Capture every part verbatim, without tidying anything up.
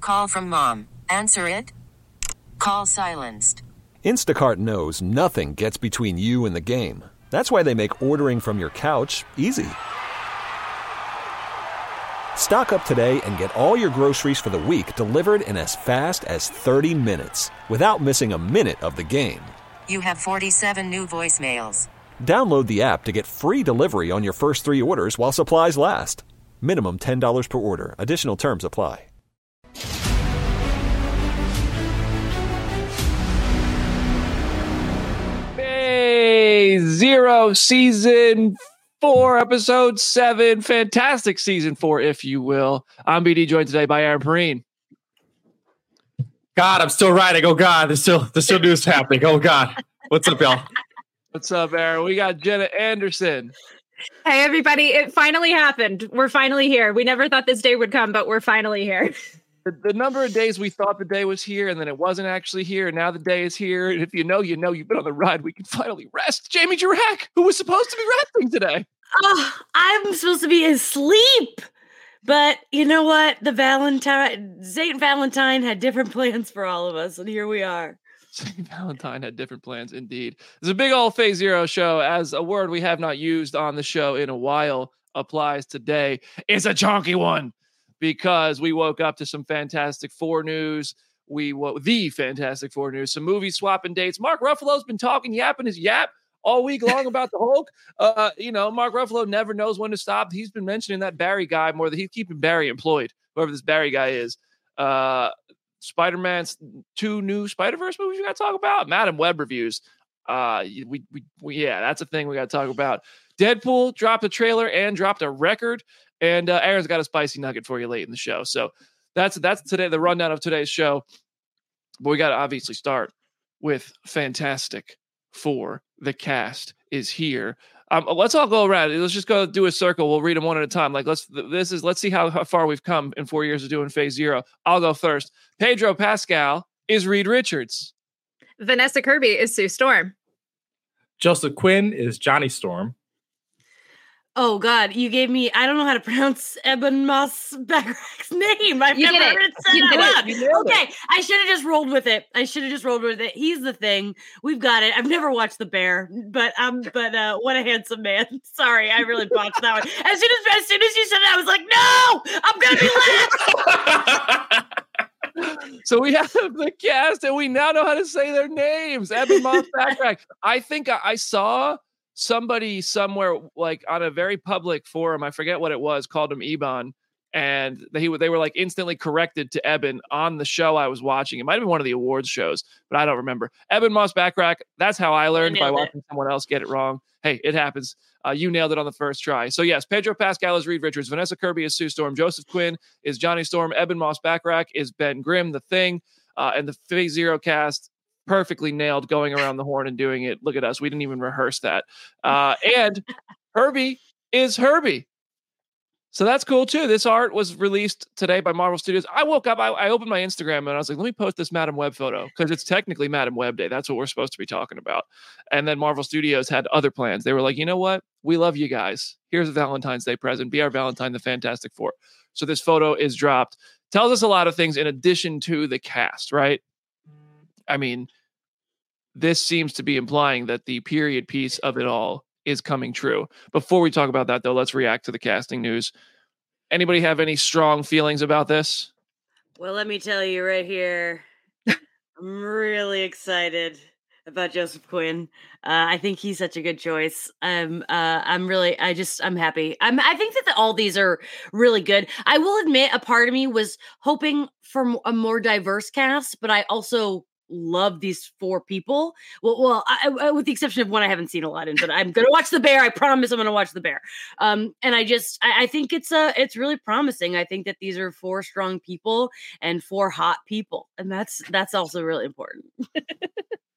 Call from mom. Answer it. Call silenced. Instacart knows nothing gets between you and the game. That's why they make ordering from your couch easy. Stock up today and get all your groceries for the week delivered in as fast as thirty minutes without missing a minute of the game. You have forty-seven new voicemails. Download the app to get free delivery on your first three orders while supplies last. Minimum ten dollars per order. Additional terms apply. Hey, Zero Season four, Episode seven. Fantastic Season four, if you will. I'm B D, joined today by Aaron Perrine. God, I'm still writing. Oh, God, there's still, there's still news happening. Oh, God. What's up, y'all? What's up, Aaron? We got Jenna Anderson. Hey, everybody. It finally happened. We're finally here. We never thought this day would come, but we're finally here. The, the number of days we thought the day was here, and then it wasn't actually here, and now the day is here. And if you know, you know, you've been on the ride. We can finally rest. Jamie Jurack, who was supposed to be resting today. Oh, I'm supposed to be asleep. But you know what? The Valentine, Saint Valentine had different plans for all of us, and here we are. Saint Valentine had different plans, indeed. It's a big old Phase Zero show, as a word we have not used on the show in a while applies today. It's a chonky one, because we woke up to some Fantastic Four news. We wo- the Fantastic Four news, some movie swapping dates. Mark Ruffalo's been talking, yapping his yap all week long about the Hulk. Uh, you know, Mark Ruffalo never knows when to stop. He's been mentioning that Barry guy more than he's keeping Barry employed, whoever this Barry guy is. Uh, Spider-Man's two new Spider-Verse movies we got to talk about. Madam Web reviews. Uh, we, we, we, yeah, that's a thing we got to talk about. Deadpool dropped a trailer and dropped a record. And uh, Aaron's got a spicy nugget for you late in the show. So that's that's today the rundown of today's show. But we got to obviously start with Fantastic Four. The cast is here. Um, let's all go around. Let's just go do a circle. We'll read them one at a time. Like let's this is let's see how, how far we've come in four years of doing Phase Zero. I'll go first. Pedro Pascal is Reed Richards. Vanessa Kirby is Sue Storm. Joseph Quinn is Johnny Storm. Oh, God, you gave me, I don't know how to pronounce Eben Moss Backrack's name. I've You never did it. heard it said You out did it. loud. You nailed Okay, I should have just rolled with it. I should have just rolled with it. He's the thing. We've got it. I've never watched The Bear, but um, but uh, what a handsome man. Sorry, I really botched that one. As soon as, as soon as you said it, I was like, no, I'm going to be last. So we have the cast, and we now know how to say their names. Eben Moss Backrack. I think I, I saw somebody somewhere, like on a very public forum, I forget what it was, called him Ebon, and they they were like instantly corrected to Eben on the show I was watching. It might have been one of the awards shows, but I don't remember. Eben Moss Backrack. That's how I learned, by watching it. Someone else get it wrong. Hey, it happens. Uh, you nailed it on the first try. So yes, Pedro Pascal is Reed Richards. Vanessa Kirby is Sue Storm. Joseph Quinn is Johnny Storm. Eben Moss Backrack is Ben Grimm, the Thing. Uh, and the Phase Zero cast, perfectly nailed, going around the horn and doing it. Look at us. We didn't even rehearse that. Uh, and Herbie is Herbie. So that's cool too. This art was released today by Marvel Studios. I woke up, I, I opened my Instagram and I was like, let me post this Madam Web photo, because it's technically Madam Web Day. That's what we're supposed to be talking about. And then Marvel Studios had other plans. They were like, you know what? We love you guys. Here's a Valentine's Day present. Be our Valentine, the Fantastic Four. So this photo is dropped. Tells us a lot of things in addition to the cast, right? I mean, this seems to be implying that the period piece of it all is coming true. Before we talk about that, though, let's react to the casting news. Anybody have any strong feelings about this? Well, let me tell you right here, I'm really excited about Joseph Quinn. Uh, I think he's such a good choice. Um, uh, I'm really, I just, I'm happy. I'm, I think that the, all these are really good. I will admit, a part of me was hoping for a more diverse cast, but I also love these four people. Well, well, I, I, with the exception of one I haven't seen a lot in, but I'm going to watch The Bear. I promise I'm going to watch The Bear. Um, and I just, I, I think it's uh, it's really promising. I think that these are four strong people and four hot people. And that's, that's also really important.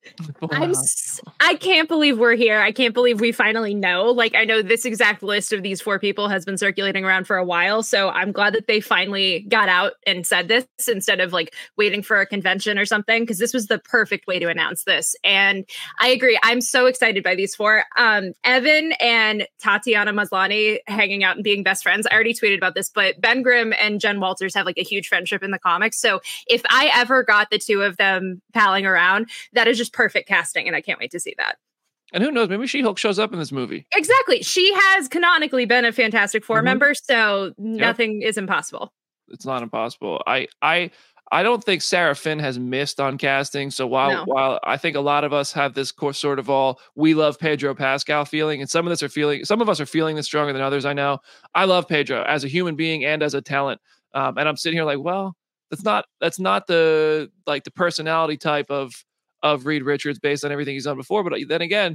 I'm s- I can't believe we're here. I can't believe we finally know. Like, I know this exact list of these four people has been circulating around for a while. So I'm glad that they finally got out and said this instead of like waiting for a convention or something, because this was the perfect way to announce this. And I agree. I'm so excited by these four. Um, Evan and Tatiana Maslany hanging out and being best friends. I already tweeted about this, but Ben Grimm and Jen Walters have like a huge friendship in the comics. So if I ever got the two of them palling around, that is just perfect casting. And I can't wait to see that. And who knows, maybe She-Hulk shows up in this movie. Exactly. She has canonically been a Fantastic Four Mhm. member, so nothing is impossible. It's not impossible. I I I don't think Sarah Finn has missed on casting. So while No. while I think a lot of us have this course sort of all we love Pedro Pascal feeling, and some of us are feeling some of us are feeling this stronger than others. I know. I love Pedro as a human being and as a talent. Um, and I'm sitting here like, well, that's not that's not the like the personality type of of Reed Richards based on everything he's done before. But then again,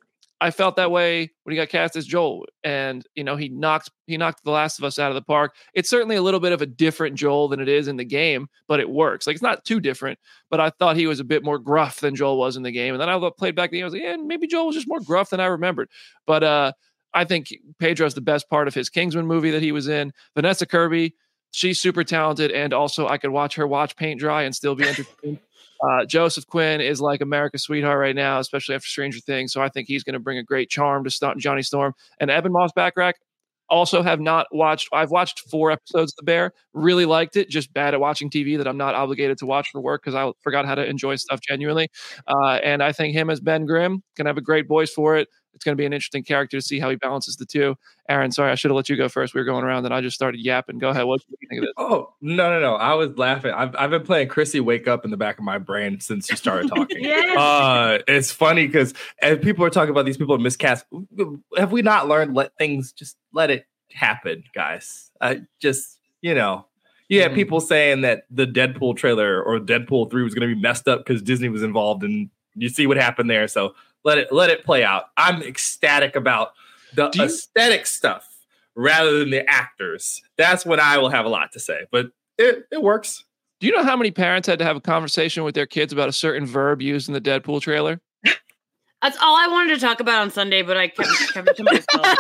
I felt that way when he got cast as Joel, and you know he knocked he knocked The Last of Us out of the park. It's certainly a little bit of a different Joel than it is in the game, but it works. Like it's not too different, but I thought he was a bit more gruff than Joel was in the game. And then I played back the game. I was like, yeah, maybe Joel was just more gruff than I remembered. But uh, I think Pedro's the best part of his Kingsman movie that he was in. Vanessa Kirby, she's super talented, and also I could watch her watch paint dry and still be entertained. Uh, Joseph Quinn is like America's sweetheart right now, especially after Stranger Things. So I think he's going to bring a great charm to St- Johnny Storm. And Evan Moss Backrack, also have not watched. I've watched four episodes of The Bear. Really liked it. Just bad at watching T V that I'm not obligated to watch for work because I forgot how to enjoy stuff genuinely. Uh, and I think him as Ben Grimm can have a great voice for it. It's going to be an interesting character to see how he balances the two. Aaron, sorry, I should have let you go first. We were going around and I just started yapping. Go ahead. What do you think of this? Oh, no, no, no. I was laughing. I've, I've been playing Chrissy Wake Up in the back of my brain since you started talking. Yes. Uh, it's funny because as people are talking about these people miscast, have we not learned let things just let it happen, guys? Uh, just, you know, you had Mhm. people saying that the Deadpool trailer or Deadpool three was going to be messed up because Disney was involved, and you see what happened there. So let it let it play out. I'm ecstatic about the Do you- aesthetic stuff rather than the actors. That's when I will have a lot to say, but it, it works. Do you know how many parents had to have a conversation with their kids about a certain verb used in the Deadpool trailer? That's all I wanted to talk about on Sunday, but I kept, kept it to myself.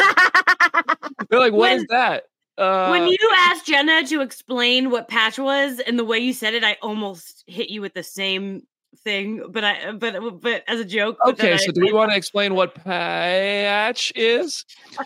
They're like, "What is When- that?" Uh, When you asked Jenna to explain what patch was and the way you said it, I almost hit you with the same thing, but I but but as a joke. but then okay, I- so do we want to explain what patch is?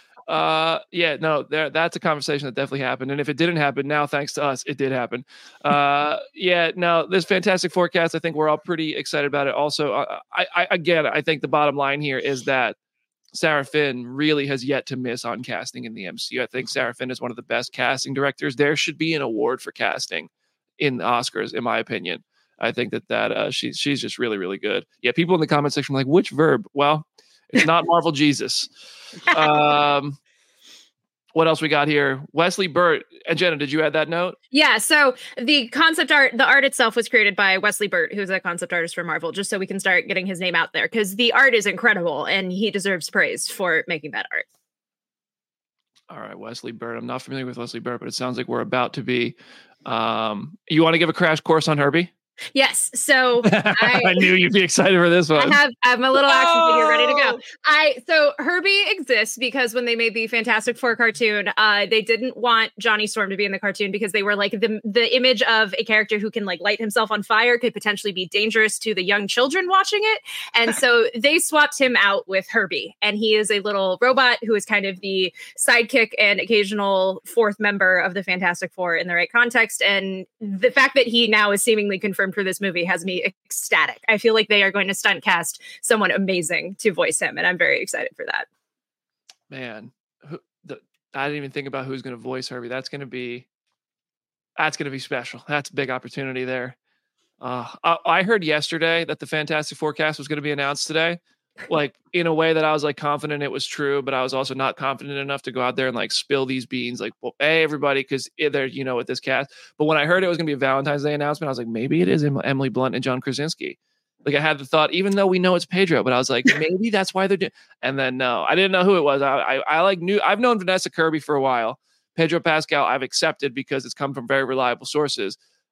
Uh, yeah, no, there. That's a conversation that definitely happened, and if it didn't happen, now thanks to us, it did happen. Uh, yeah, no, this Fantastic Forecast. I think we're all pretty excited about it. Also, uh, I, I again, I think the bottom line here is that Sarah Finn really has yet to miss on casting in the M C U. I think Sarah Finn is one of the best casting directors. There should be an award for casting in the Oscars, in my opinion. I think that that uh, she's she's just really really good. Yeah, people in the comment section are like, which verb? Well, it's not Marvel Jesus. Um, what else we got here? Wesley Burt and Jenna, did you add that note? Yeah, so the concept art, the art itself was created by Wesley Burt, who's a concept artist for Marvel, just so we can start getting his name out there, because the art is incredible and he deserves praise for making that art. All right, Wesley Burt. I'm not familiar with Wesley Burt, but it sounds like we're about to be. Um, you want to give a crash course on Herbie? Yes, so I, I knew you'd be excited for this one. I have I have my little action figure ready to go. Whoa! I so Herbie exists because when they made the Fantastic Four cartoon, uh, they didn't want Johnny Storm to be in the cartoon because they were like the the image of a character who can like light himself on fire could potentially be dangerous to the young children watching it, and so they swapped him out with Herbie, and he is a little robot who is kind of the sidekick and occasional fourth member of the Fantastic Four in the right context. And the fact that he now is seemingly confirmed for this movie has me ecstatic. I feel like they are going to stunt cast someone amazing to voice him, and I'm very excited for that. Man, who, the, I didn't even think about who's going to voice Herbie. That's going to be that's going to be special. That's a big opportunity there. Uh, I, I heard yesterday that the Fantastic Forecast was going to be announced today, like in a way that I was like confident it was true, but I was also not confident enough to go out there and like spill these beans, like, well, hey, everybody, because they're, you know, with this cast. But when I heard it was going to be a Valentine's Day announcement, I was like, maybe it is Em- Emily Blunt and John Krasinski. Like I had the thought, even though we know it's Pedro, but I was like, maybe that's why they're doing. And then no, I didn't know who it was. I, I I like knew I've known Vanessa Kirby for a while. Pedro Pascal I've accepted because it's come from very reliable sources.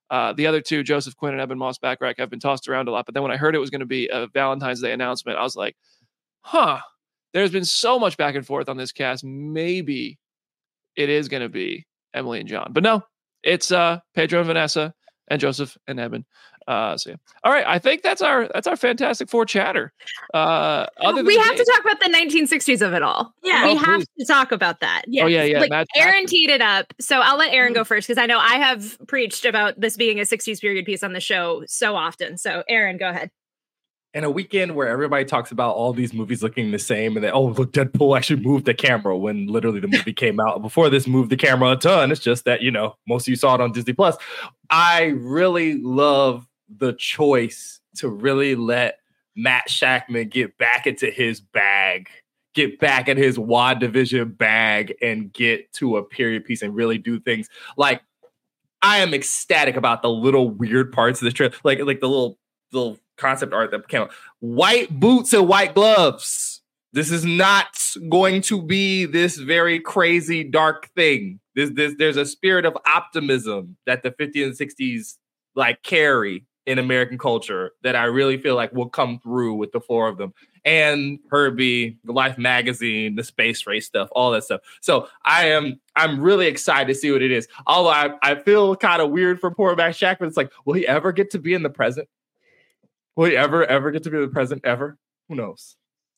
Uh, the other two, Joseph Quinn and Eben Moss-Backrack, have been tossed around a lot. But then when I heard it was going to be a Valentine's Day announcement, I was like, huh, there's been so much back and forth on this cast. Maybe it is going to be Emily and John. But no, it's uh, Pedro and Vanessa and Joseph and Eben. Uh, so yeah. All right, I think that's our that's our Fantastic Four chatter. Uh, other we than have Dave, to talk about the nineteen sixties of it all. Yeah. we Oh, have please. to talk about that. Yes. Oh, yeah, yeah, Like, Matt Aaron Jackson. teed it up, so I'll let Aaron go first because I know I have preached about this being a sixties period piece on the show so often. So, Aaron, go ahead. In a weekend where everybody talks about all these movies looking the same and then, oh, look, Deadpool actually moved the camera when literally the movie came out. Before this moved the camera a ton. It's just that, you know, most of you saw it on Disney Plus. I really love the choice to really let Matt Shackman get back into his bag, get back in his WandaVision bag and get to a period piece and really do things. Like, I am ecstatic about the little weird parts of the trip, like, like the little, little concept art that came out. White boots and white gloves. This is not going to be this very crazy dark thing. This, this, there's a spirit of optimism that the fifties and sixties like carry in American culture that I really feel like will come through with the four of them. And Herbie, the Life magazine, the space race stuff, all that stuff. So I am, I'm really excited to see what it is. Although I, I feel kind of weird for poor Matt Shackman. It's like, will he ever get to be in the present? Will he ever, ever get to be in the present ever? Who knows?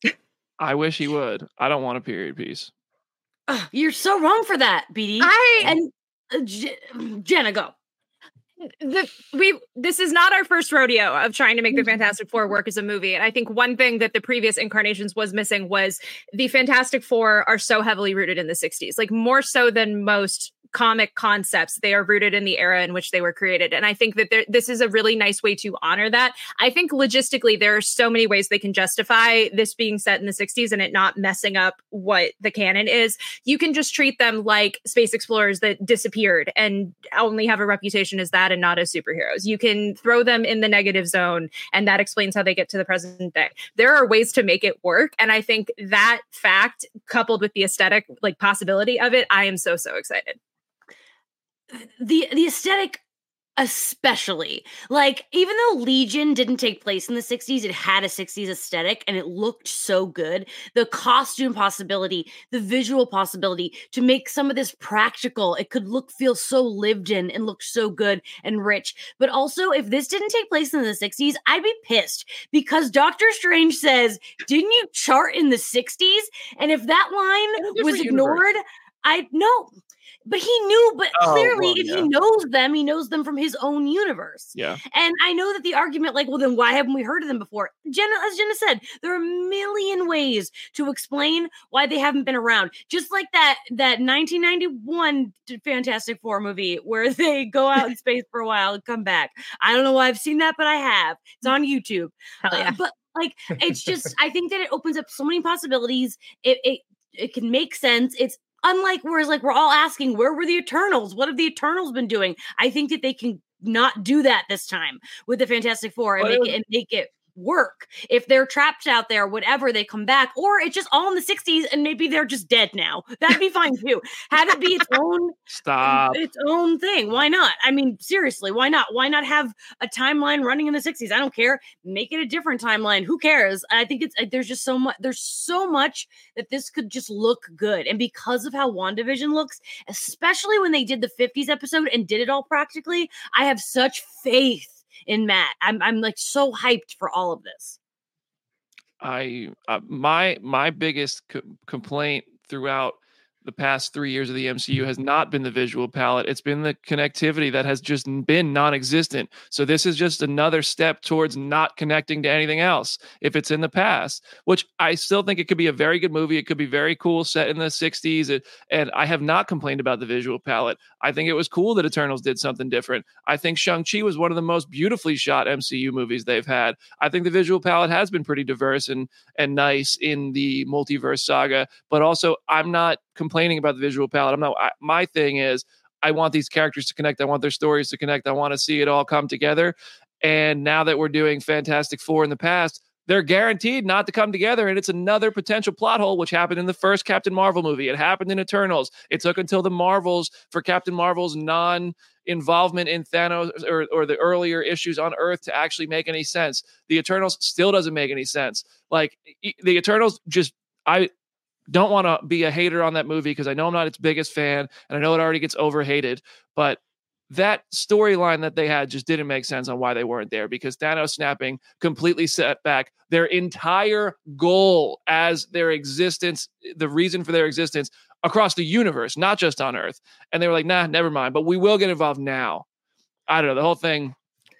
I wish he would. I don't want a period piece. Ugh, you're so wrong for that, B D. I and uh, J- Jenna, go. the we this is not our first rodeo of trying to make the Fantastic Four work as a movie. And I think one thing that the previous incarnations was missing was the Fantastic Four are so heavily rooted in the sixties, like more so than most comic concepts. They are rooted in the era in which they were created. And I think that there, this is a really nice way to honor that. I think logistically, there are so many ways they can justify this being set in the sixties and it not messing up what the canon is. You can just treat them like space explorers that disappeared and only have a reputation as that and not as superheroes. You can throw them in the negative zone and that explains how they get to the present day. There are ways to make it work. And I think that fact coupled with the aesthetic like possibility of it, I am so, so excited. The the aesthetic especially, like, even though Legion didn't take place in the sixties, it had a sixties aesthetic and it looked so good. The costume possibility, the visual possibility to make some of this practical, it could look, feel so lived in and look so good and rich. But also, if this didn't take place in the sixties, I'd be pissed because Doctor Strange says, didn't you chart in the sixties? And if that line was ignored, I know. But he knew, but Oh, clearly well, if yeah. he knows them, he knows them from his own universe. Yeah. And I know that the argument, like, well, then why haven't we heard of them before? Jenna, as Jenna said, there are a million ways to explain why they haven't been around. Just like that that nineteen ninety-one Fantastic Four movie where they go out in space for a while and come back. I don't know why I've seen that, but I have. It's on YouTube. Hell yeah. Uh, but like, it's just, I think that it opens up so many possibilities. It it it can make sense. It's unlike whereas like we're all asking, where were the Eternals? What have the Eternals been doing? I think that they can not do that this time with the Fantastic Four and Well, make it it and make it work. If they're trapped out there, whatever, they come back, or it's just all in the sixties and maybe they're just dead now. That'd be fine too. Have it be its own Stop. its own thing. Why not? I mean, seriously, why not? Why not have a timeline running in the sixties? I don't care. Make it a different timeline. Who cares? I think it's there's just so much there's so much that this could just look good. And because of how WandaVision looks, especially when they did the fifties episode and did it all practically, I have such faith in Matt. I'm I'm like so hyped for all of this. I uh, my my biggest co- complaint throughout the past three years of the M C U has not been the visual palette. It's been the connectivity that has just been non-existent. So this is just another step towards not connecting to anything else if it's in the past, which I still think it could be a very good movie. It could be very cool, set in the sixties. It, and I have not complained about the visual palette. I think it was cool that Eternals did something different. I think Shang-Chi was one of the most beautifully shot M C U movies they've had. I think the visual palette has been pretty diverse and, and nice in the multiverse saga, but also I'm not complaining about the visual palette. I'm not, I, my thing is I want these characters to connect. I want their stories to connect. I want to see it all come together. And now that we're doing Fantastic Four in the past, they're guaranteed not to come together. And it's another potential plot hole, which happened in the first Captain Marvel movie. It happened in Eternals. It took until the Marvels for Captain Marvel's non-involvement in Thanos or, or the earlier issues on Earth to actually make any sense. The Eternals still doesn't make any sense. Like the Eternals just, I don't want to be a hater on that movie because I know I'm not its biggest fan and I know it already gets overhated, but that storyline that they had just didn't make sense on why they weren't there, because Thanos snapping completely set back their entire goal as their existence, the reason for their existence across the universe, not just on Earth. And they were like, nah, never mind, but we will get involved now. I don't know. The whole thing,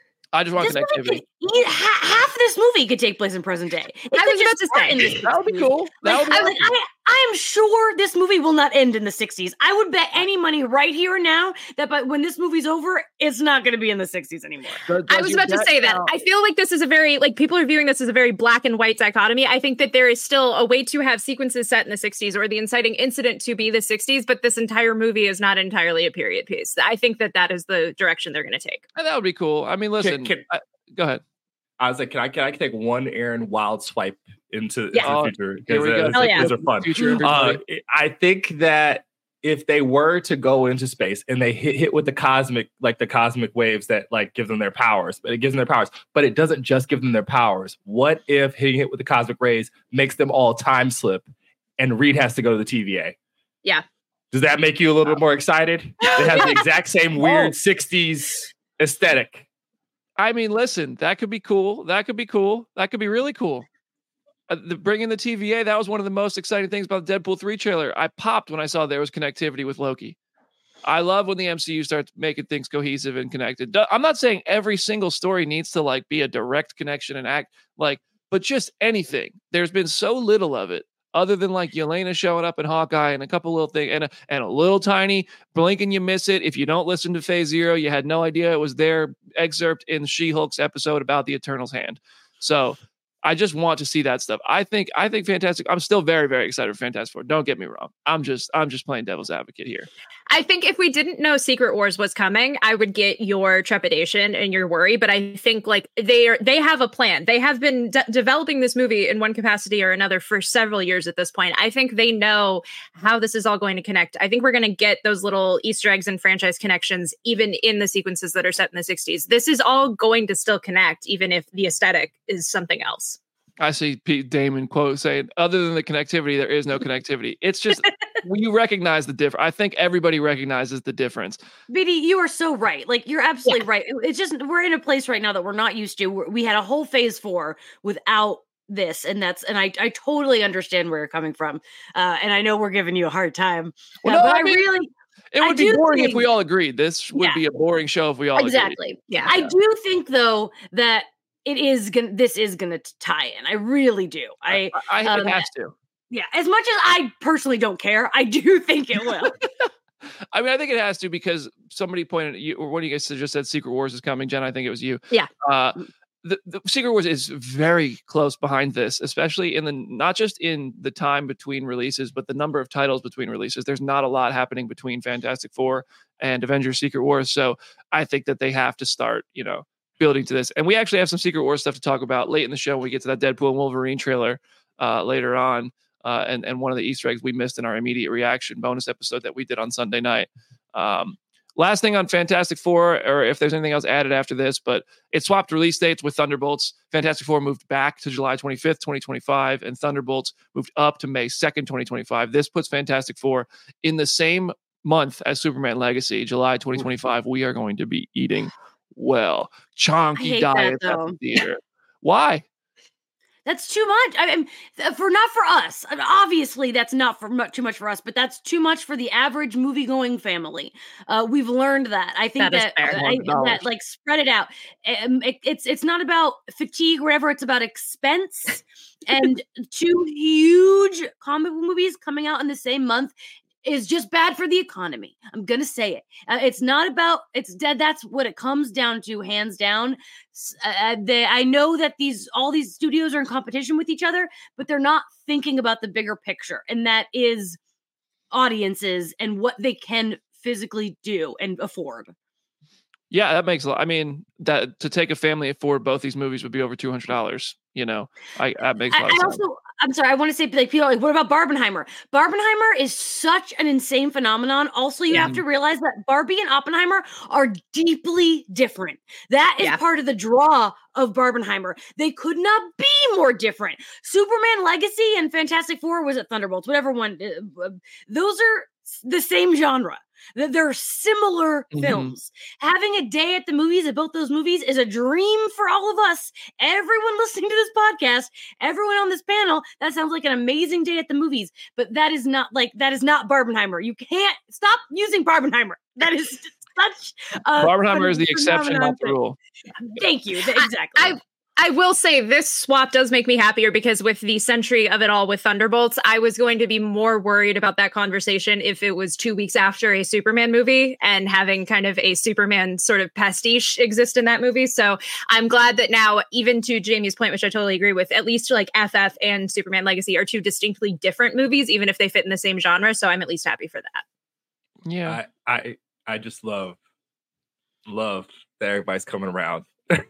I just want This connectivity. movie could- ha- half this movie could take place in present day. It I could was just about to start say, in the That would be sixties. cool. That Like, would be I, like, I, I am sure this movie will not end in the sixties. I would bet any money right here and now that by when this movie's over, it's not going to be in the sixties anymore. Does- I does was your about to gut say that. count? I feel like this is a very, like, people are viewing this as a very black and white dichotomy. I think that there is still a way to have sequences set in the sixties or the inciting incident to be the sixties, but this entire movie is not entirely a period piece. I think that that is the direction they're going to take. And that would be cool. I mean, listen, can- I- go ahead. I was like, can I can I take one Aaron Wild swipe into, Yeah. into Oh, the future? Here we Because, go. uh, Hell yeah. those are fun. Future Uh, everybody. I think that if they were to go into space and they hit, hit with the cosmic, like the cosmic waves that like give them their powers, but it gives them their powers, but it doesn't just give them their powers. What if hitting it with the cosmic rays makes them all time slip and Reed has to go to the T V A? Yeah. Does that make you a little bit more excited? It has the exact same weird Oh. sixties aesthetic. I mean, listen, that could be cool. That could be cool. That could be really cool. Uh, the bringing the T V A, that was one of the most exciting things about the Deadpool three trailer. I popped when I saw there was connectivity with Loki. I love when the M C U starts making things cohesive and connected. Du- I'm not saying every single story needs to like be a direct connection and act like, but just anything. There's been so little of it, other than like Yelena showing up in Hawkeye and a couple little things and a, and a little tiny blink and you miss it. If you don't listen to Phase Zero, you had no idea it was their excerpt in She-Hulk's episode about the Eternal's hand. So I just want to see that stuff. I think I think Fantastic. I'm still very, very excited for Fantastic Four. Don't get me wrong. I'm just I'm just playing devil's advocate here. I think if we didn't know Secret Wars was coming, I would get your trepidation and your worry. But I think like they are, they have a plan. They have been de- developing this movie in one capacity or another for several years at this point. I think they know how this is all going to connect. I think we're going to get those little Easter eggs and franchise connections, even in the sequences that are set in the sixties. This is all going to still connect, even if the aesthetic is something else. I see Pete Damon quote saying, "Other than the connectivity, there is no connectivity." It's just we recognize the difference. I think everybody recognizes the difference. B D, you are so right. Like you're absolutely right. It's just we're in a place right now that we're not used to. We're, we had a whole phase four without this, and that's and I I totally understand where you're coming from. Uh, and I know we're giving you a hard time. Well, Uh, no, but I I mean, really It I would be do boring if think- we all agreed. This would Yeah. be a boring show if we all agreed. exactly. Yeah. I do think though that it is gonna. This is gonna tie in. I really do. I I, I um, it has to. yeah. As much as I personally don't care, I do think it will. I mean, I think it has to because somebody pointed at you, or one of you guys just said Secret Wars is coming. Jen, I think it was you. Yeah. Uh, the, the Secret Wars is very close behind this, especially in the not just in the time between releases, but the number of titles between releases. There's not a lot happening between Fantastic Four and Avengers Secret Wars. So I think that they have to start, you know, building to this. And we actually have some Secret Wars stuff to talk about late in the show when we get to that Deadpool and Wolverine trailer uh, later on. Uh, and, and one of the Easter eggs we missed in our immediate reaction bonus episode that we did on Sunday night. Um, last thing on Fantastic Four, or if there's anything else added after this, but it swapped release dates with Thunderbolts. Fantastic Four moved back to July twenty-fifth, twenty twenty-five, and Thunderbolts moved up to May second, twenty twenty-five. This puts Fantastic Four in the same month as Superman Legacy, July twenty twenty-five. We are going to be eating well. I Chonky hate that, diets at though. the theater. Why? That's too much. I mean, th- for not for us. I mean, obviously, that's not for mu- too much for us, but that's too much for the average movie-going family. Uh, we've learned that. I think That is that, fair. I, that like spread it out. Um, it, it's it's not about fatigue or whatever. It's about expense. And two huge comic book movies coming out in the same month is just bad for the economy. I'm gonna say it. Uh, it's not about. It's dead. That's what it comes down to, hands down. S- Uh, they, I know that these all these studios are in competition with each other, but they're not thinking about the bigger picture, and that is audiences and what they can physically do and afford. Yeah, that makes a lot. I mean, that to take a family afford both these movies would be over two hundred dollars. You know, I that makes a I, lot of I sense. also, I'm sorry, I want to say, like, people are like, what about Barbenheimer? Barbenheimer is such an insane phenomenon. Also, you have to realize that Barbie and Oppenheimer are deeply different. That is Yeah. part of the draw of Barbenheimer. They could not be more different. Superman Legacy and Fantastic Four, was it Thunderbolts? Whatever one. uh, uh, Those are s- the same genre. Th- They're similar Mhm. films. Having a day at the movies at both those movies is a dream for all of us. Everyone listening to this podcast, everyone on this panel, that sounds like an amazing day at the movies. But that is not like that is not Barbenheimer. You can't stop using Barbenheimer. That is such a Barbenheimer is the phen- exception, phenomenon not the thing. rule. Thank you. Th- Exactly. I I will say this swap does make me happier because with the century of it all with Thunderbolts, I was going to be more worried about that conversation if it was two weeks after a Superman movie and having kind of a Superman sort of pastiche exist in that movie. So I'm glad that now, even to Jamie's point, which I totally agree with, at least like F F and Superman Legacy are two distinctly different movies, even if they fit in the same genre. So I'm at least happy for that. Yeah. I, I I just love love that everybody's coming around.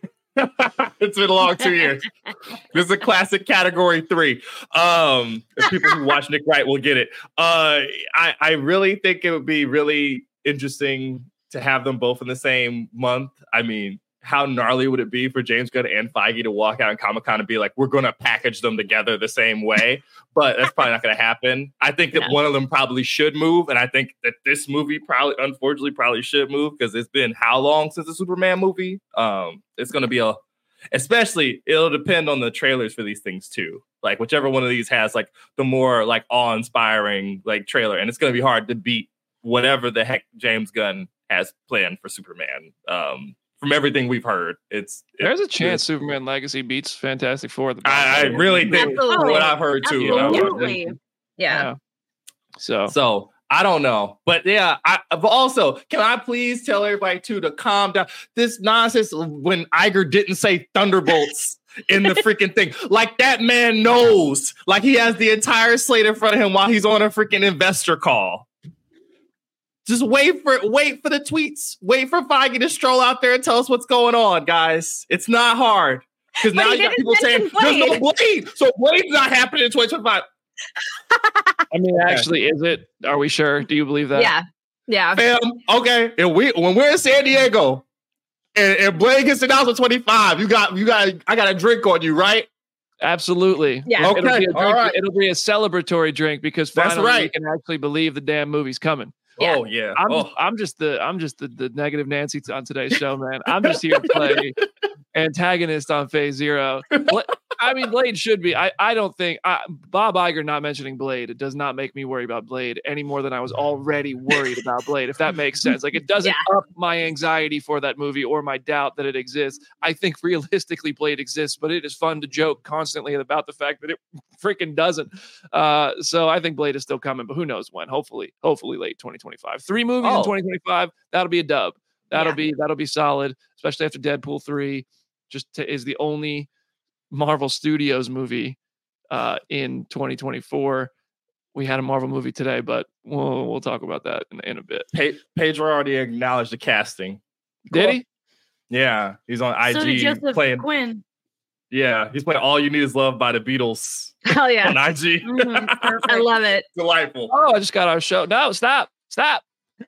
It's been a long two years. This is a classic category three. Um, the people who watch Nick Wright will get it. Uh, I I really think it would be really interesting to have them both in the same month. I mean, how gnarly would it be for James Gunn and Feige to walk out in Comic-Con and be like, we're going to package them together the same way? But that's probably not going to happen. I think that No. one of them probably should move. And I think that this movie probably, unfortunately, probably should move because it's been how long since the Superman movie? Um, it's going to be a, especially, it'll depend on the trailers for these things too. Like whichever one of these has like the more like awe-inspiring like trailer. And it's going to be hard to beat whatever the heck James Gunn has planned for Superman. Um, From everything we've heard, it's There's a it's- chance Superman Legacy beats Fantastic Four. At the box I, I office. really think Absolutely. what I've heard too. Yeah. Absolutely. Yeah. So So I don't know, but yeah. I but also, can I please tell everybody too to calm down? This nonsense when Iger didn't say Thunderbolts in the freaking thing, like that man knows, like he has the entire slate in front of him while he's on a freaking investor call. Just wait for wait for the tweets. Wait for Feige to stroll out there and tell us what's going on, guys. It's not hard. Because But now he you got didn't people saying mention there's no Blade." Blade. So Blade's not happening in twenty twenty-five. I mean, actually, is it? Are we sure? Do you believe that? Yeah. Yeah. Fam, okay. And we when we're in San Diego and, and Blade gets announced in twenty-five, you got you got I got a drink on you, right? Absolutely. Yeah. It'll be, a Okay, drink, all right. it'll be a celebratory drink because That's finally we right. can actually believe the damn movie's coming. Yeah. Oh yeah. I'm oh. I'm just the I'm just the, the negative Nancy on today's show, man. I'm just here to play antagonist on Phase Zero. Bla- I mean, Blade should be. I, I don't think I, Bob Iger not mentioning Blade. It does not make me worry about Blade any more than I was already worried about Blade. If that makes sense, like it doesn't up my anxiety for that movie or my doubt that it exists. I think realistically Blade exists, but it is fun to joke constantly about the fact that it freaking doesn't. Uh, so I think Blade is still coming, but who knows when? Hopefully, hopefully late twenty twenty-five. Three movies Oh. in twenty twenty-five. That'll be a dub. That'll Yeah. be that'll be solid, especially after Deadpool three. Just to, is the only Marvel Studios movie uh, in twenty twenty-four. We had a Marvel movie today, but we'll we'll talk about that in, in a bit. Pe- Pedro already acknowledged the casting. Did he? Yeah, he's on So did I G Joseph playing. Quinn. Yeah, he's playing "All You Need Is Love" by the Beatles Hell yeah. on I G. Mhm, perfect. I love it. Delightful. Oh, I just got our show. No, stop, stop.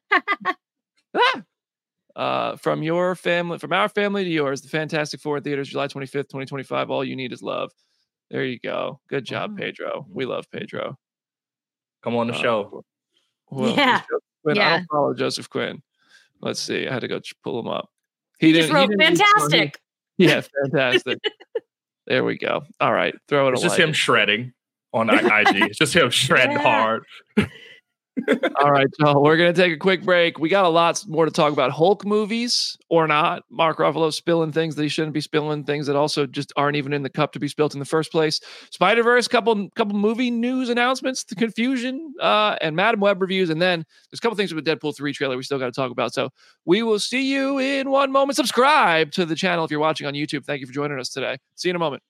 Ah. Uh, from your family, from our family to yours, the Fantastic Four in theaters, July twenty-fifth, twenty twenty-five. All you need is love. There you go. Good job, Oh. Pedro. We love Pedro. Come on the Uh, show. Who else? Yeah. Joseph Quinn. I Yeah. don't follow Joseph Quinn. Let's see. I had to go ch- pull him up. He Just didn't. wrote he didn't fantastic. he- yeah, fantastic. There we go. All right, throw it It's away. just him shredding on I G. It's just him shredding Yeah. hard. All right, so we're gonna take a quick break. We got a lot more to talk about. Hulk movies or not? Mark Ruffalo spilling things that he shouldn't be spilling, things that also just aren't even in the cup to be spilled in the first place. Spider-Verse, couple couple movie news announcements, the confusion, uh, and Madam Web reviews, and then there's a couple things with the Deadpool three trailer we still got to talk about. So we will see you in one moment. Subscribe to the channel if you're watching on YouTube. Thank you for joining us today. See you in a moment.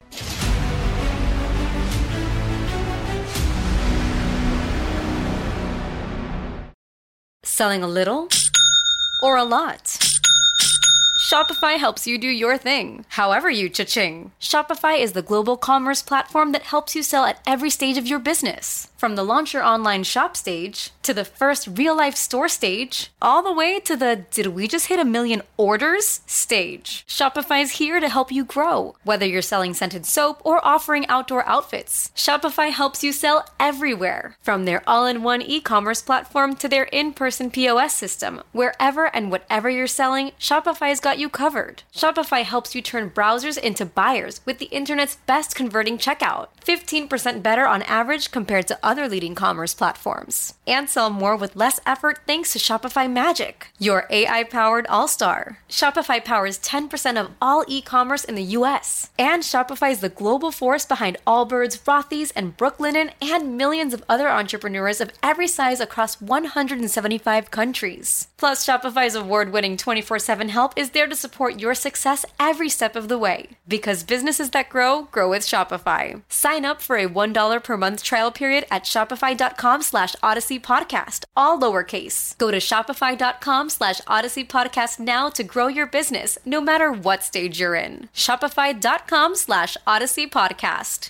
Selling a little or a lot? Shopify helps you do your thing, however you cha-ching. Shopify is the global commerce platform that helps you sell at every stage of your business. From the launch your online shop stage, to the first real-life store stage, all the way to the did we just hit a million orders stage. Shopify's here to help you grow. Whether you're selling scented soap or offering outdoor outfits, Shopify helps you sell everywhere. From their all-in-one e-commerce platform to their in-person P O S system, wherever and whatever you're selling, Shopify's got you covered. Shopify helps you turn browsers into buyers with the internet's best converting checkout. fifteen percent better on average compared to other leading commerce platforms. And sell more with less effort thanks to Shopify Magic, your A I-powered all-star. Shopify powers ten percent of all e-commerce in the U S. And Shopify is the global force behind Allbirds, Rothy's, and Brooklinen, and millions of other entrepreneurs of every size across one hundred seventy-five countries. Plus, Shopify's award-winning twenty-four seven help is there to support your success every step of the way. Because businesses that grow, grow with Shopify. Sign up for a one dollar per month trial period at shopify.com slash Odyssey Podcast, all lowercase. Go to shopify.com slash Odyssey Podcast now to grow your business, no matter what stage you're in. Shopify.com slash Odyssey Podcast.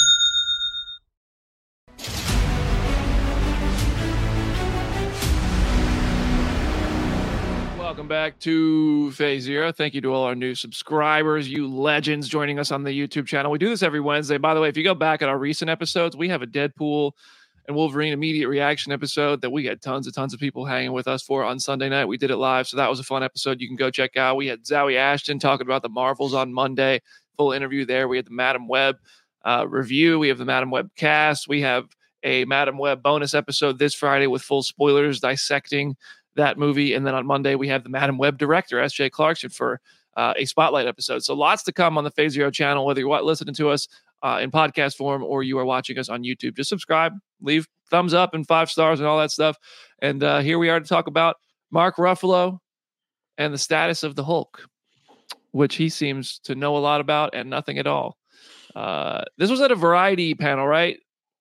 Welcome back to Phase Zero. Thank you to all our new subscribers, you legends joining us on the YouTube channel. We do this every Wednesday. By the way, if you go back at our recent episodes, we have a Deadpool and Wolverine immediate reaction episode that we had tons and tons of people hanging with us for on Sunday night. We did it live, so that was a fun episode. You can go check out. We had Zoe Ashton talking about the Marvels on Monday. Full interview there. We had the Madam Web uh, review. We have the Madam Web cast. We have a Madam Web bonus episode this Friday with full spoilers dissecting that movie. And then on Monday, we have the Madam Web director, S J Clarkson, for uh, a spotlight episode. So lots to come on the Phase Zero channel, whether you're listening to us uh, in podcast form or you are watching us on YouTube. Just subscribe, leave thumbs up and five stars and all that stuff. And uh, here we are to talk about Mark Ruffalo and the status of the Hulk, which he seems to know a lot about and nothing at all. Uh, this was at a Variety panel, right?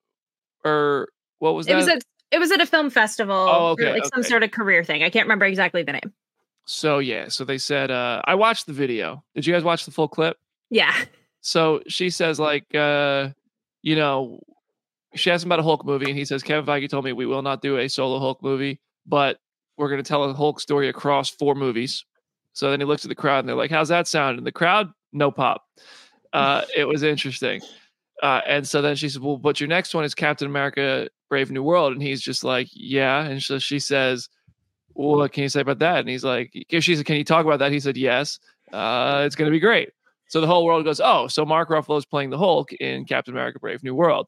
Or what was that? It was at It was at a film festival, oh, okay, or like okay. some sort of career thing. I can't remember exactly the name. So, yeah. So they said, uh, I watched the video. Did you guys watch the full clip? Yeah. So she says, like, uh, you know, she asked him about a Hulk movie, and he says, Kevin Feige told me we will not do a solo Hulk movie, but we're going to tell a Hulk story across four movies. So then he looks at the crowd, and they're like, how's that sound? And the crowd, no pop. Uh, it was interesting. Uh, and so then she said, well, but your next one is Captain America Brave New World. And he's just like, yeah. And so she says, well, what can you say about that? And he's like, she said, can you talk about that? He said, yes, uh, it's going to be great. So the whole world goes, oh, so Mark Ruffalo is playing the Hulk in Captain America Brave New World.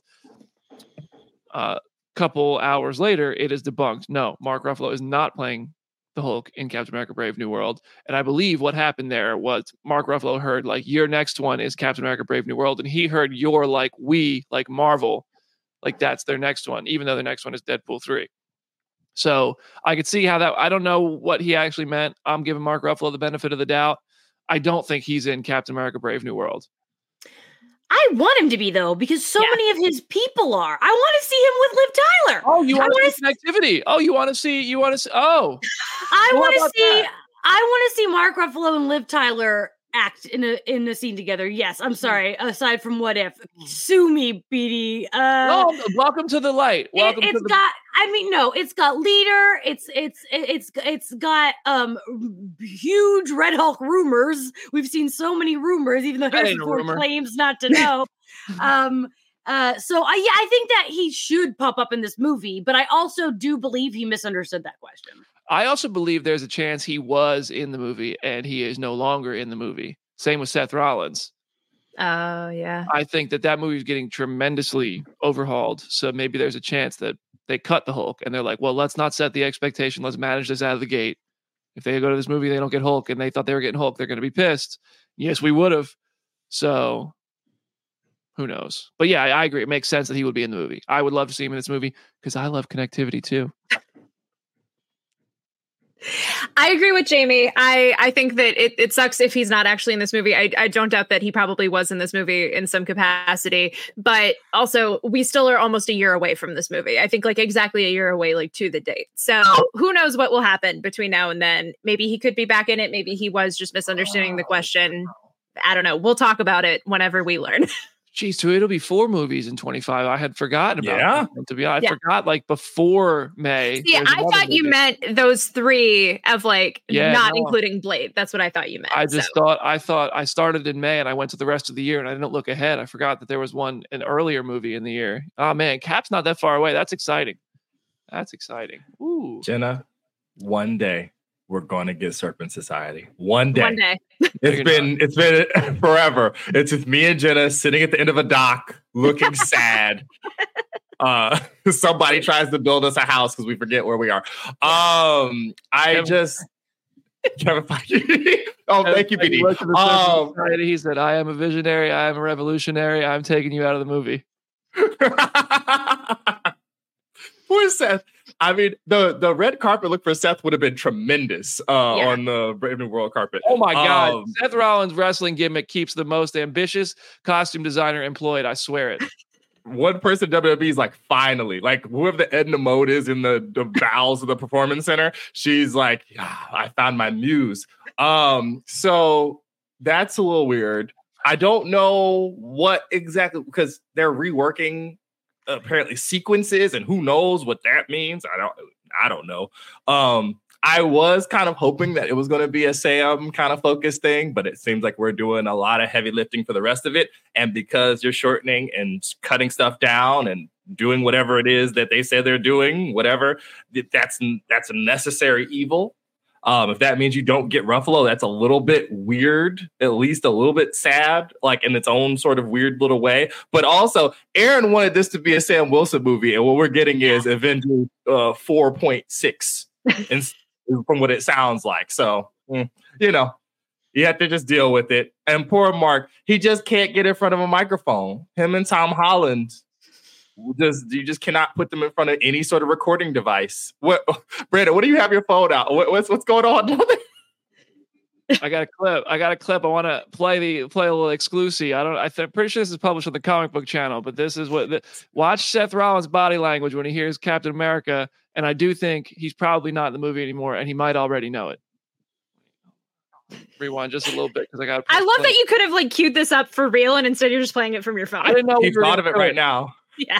A uh, couple hours later, it is debunked. No, Mark Ruffalo is not playing the Hulk in Captain America Brave New World. And I believe what happened there was Mark Ruffalo heard, like, your next one is Captain America Brave New World. And he heard your, like, we, like Marvel, like that's their next one, even though their next one is Deadpool three. So I could see how that, I don't know what he actually meant. I'm giving Mark Ruffalo the benefit of the doubt. I don't think he's in Captain America Brave New World. I want him to be, though, because so Yeah. many of his people are. I want to see him with Liv Tyler. Oh, you I want to wanna see connectivity? Oh, you want to see, you want to see, oh. I What want about to see. that? I want to see Mark Ruffalo and Liv Tyler act in a in a scene together. Yes, I'm sorry. Aside from What If, sue me, B D. Uh, No, welcome to the light. Welcome it, to it's the got. I mean, no, it's got leader. It's it's it's it's got um huge Red Hulk rumors. We've seen so many rumors, even though That ain't Harrison a Ford rumor. claims not to know. um. Uh. So I yeah, I think that he should pop up in this movie, but I also do believe he misunderstood that question. I also believe there's a chance he was in the movie and he is no longer in the movie. Same with Seth Rollins. Oh, yeah. I think that that movie is getting tremendously overhauled. So maybe there's a chance that they cut the Hulk and they're like, well, let's not set the expectation. Let's manage this out of the gate. If they go to this movie, they don't get Hulk and they thought they were getting Hulk, they're going to be pissed. Yes, we would have. So who knows? But yeah, I, I agree. It makes sense that he would be in the movie. I would love to see him in this movie because I love connectivity too. I agree with Jamie. I, I think that it, it sucks if he's not actually in this movie. I, I don't doubt that he probably was in this movie in some capacity, but also we still are almost a year away from this movie. I think like exactly a year away, like to the date. So who knows what will happen between now and then. Maybe he could be back in it. Maybe he was just misunderstanding the question. I don't know. We'll talk about it whenever we learn. Geez, so it'll be four movies in twenty-five. I had forgotten about Yeah. that. To be honest, I Yeah. forgot like before May. See, there's I another thought you movie. meant those three of like Yeah, not no. including Blade. That's what I thought you meant. I just so. thought I thought I started in May and I went to the rest of the year and I didn't look ahead. I forgot that there was one an earlier movie in the year. Oh man, Cap's not that far away. That's exciting. That's exciting. Ooh. Jenna, one day we're going to get Serpent Society. One day. One day. It's been it's been forever. It's just me and Jenna sitting at the end of a dock, looking sad. Uh, somebody tries to build us a house because we forget where we are. Um, I Kevin- just Kevin Feige. Oh, thank you, He B D. looked at the Um, Society, he said, "I am a visionary. I am a revolutionary. I'm taking you out of the movie." Poor Seth. I mean, the the red carpet look for Seth would have been tremendous uh, Yeah. on the Brave New World carpet. Oh my God. Um, Seth Rollins' wrestling gimmick keeps the most ambitious costume designer employed. I swear it. one person in W W E is like, finally, like whoever the Edna Mode is in the, the bowels of the performance center, she's like, yeah, I found my muse. Um, so that's a little weird. I don't know what exactly, because they're reworking apparently sequences and who knows what that means. I don't, I don't know. Um, I was kind of hoping that it was going to be a Sam kind of focused thing, but it seems like we're doing a lot of heavy lifting for the rest of it. And because you're shortening and cutting stuff down and doing whatever it is that they say they're doing, whatever, that's that's a necessary evil. Um, if that means you don't get Ruffalo, that's a little bit weird, at least a little bit sad, like in its own sort of weird little way. But also, Aaron wanted this to be a Sam Wilson movie, and what we're getting is Avengers uh, four point six. And from what it sounds like. So, mm, you know, you have to just deal with it. And poor Mark, he just can't get in front of a microphone. Him and Tom Holland, just you just cannot put them in front of any sort of recording device. What, Brandon, what do you have your phone out? What, what's what's going on? I got a clip. I got a clip. I want to play the play a little exclusive. I don't. I th- pretty sure this is published on the Comic Book Channel, but this is what. The, watch Seth Rollins' body language when he hears Captain America, and I do think he's probably not in the movie anymore, and he might already know it. Rewind just a little bit because I got. I love that you could have like queued this up for real, and instead you're just playing it from your phone. I didn't know He we were thought gonna of it do right now. Yeah.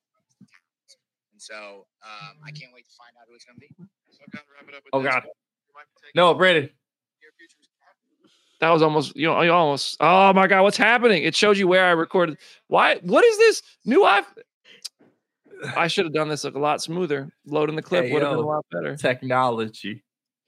And so um, I can't wait to find out who it's going to be. So I've got to wrap it up with Oh this. God, You might take no, Brandon. your futures. That was almost, you know, you almost. Oh my God, what's happening? It showed you where I recorded. Why? What is this new? I I should have done this like a lot smoother. Loading the clip Hey, would have been a yo. lot better. Technology.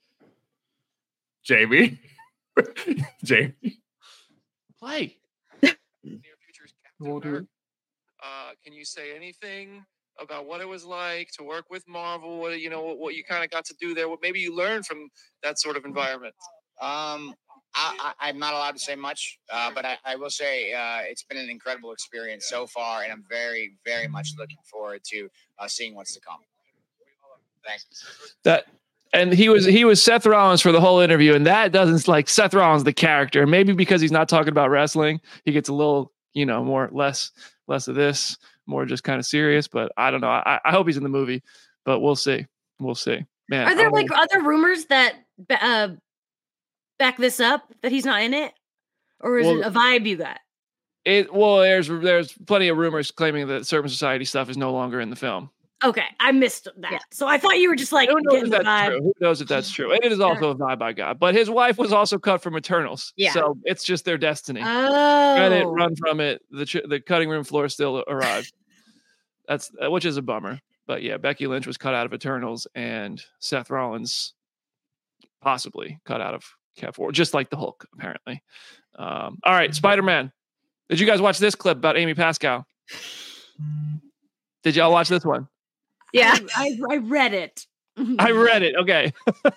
Jamie. Jamie. Play. Near futures Captain We'll do it. America. Uh, can you say anything about what it was like to work with Marvel? What you know, what, what you kind of got to do there? What maybe you learned from that sort of environment? Um, I, I, I'm not allowed to say much, uh, but I, I will say uh, it's been an incredible experience so far, and I'm very, very much looking forward to uh, seeing what's to come. Thanks. That and he was he was Seth Rollins for the whole interview, and that doesn't like Seth Rollins the character. Maybe because he's not talking about wrestling, he gets a little, you know, more less less of this, more just kind of serious. But I don't know. I, I hope he's in the movie, but we'll see. We'll see. Man, Are there I'm- like other rumors that uh, back this up that he's not in it, or is Well- it a vibe you got? it? Well, there's there's plenty of rumors claiming that Serpent Society stuff is no longer in the film. Okay, I missed that. Yeah. So I thought you were just like Who knows getting if the that's vibe. true? Who knows if that's true? And it is also a vibe I got. But his wife was also cut from Eternals, Yeah. so it's just their destiny. Oh, Credit, run from it. The ch- the cutting room floor still arrived. That's uh, which is a bummer. But yeah, Becky Lynch was cut out of Eternals, and Seth Rollins possibly cut out of Cat four, just like the Hulk, apparently. Um, all right, Spider-Man. Did you guys watch this clip about Amy Pascal? Did y'all watch this one? Yeah. I, I, I read it. I read it. Okay.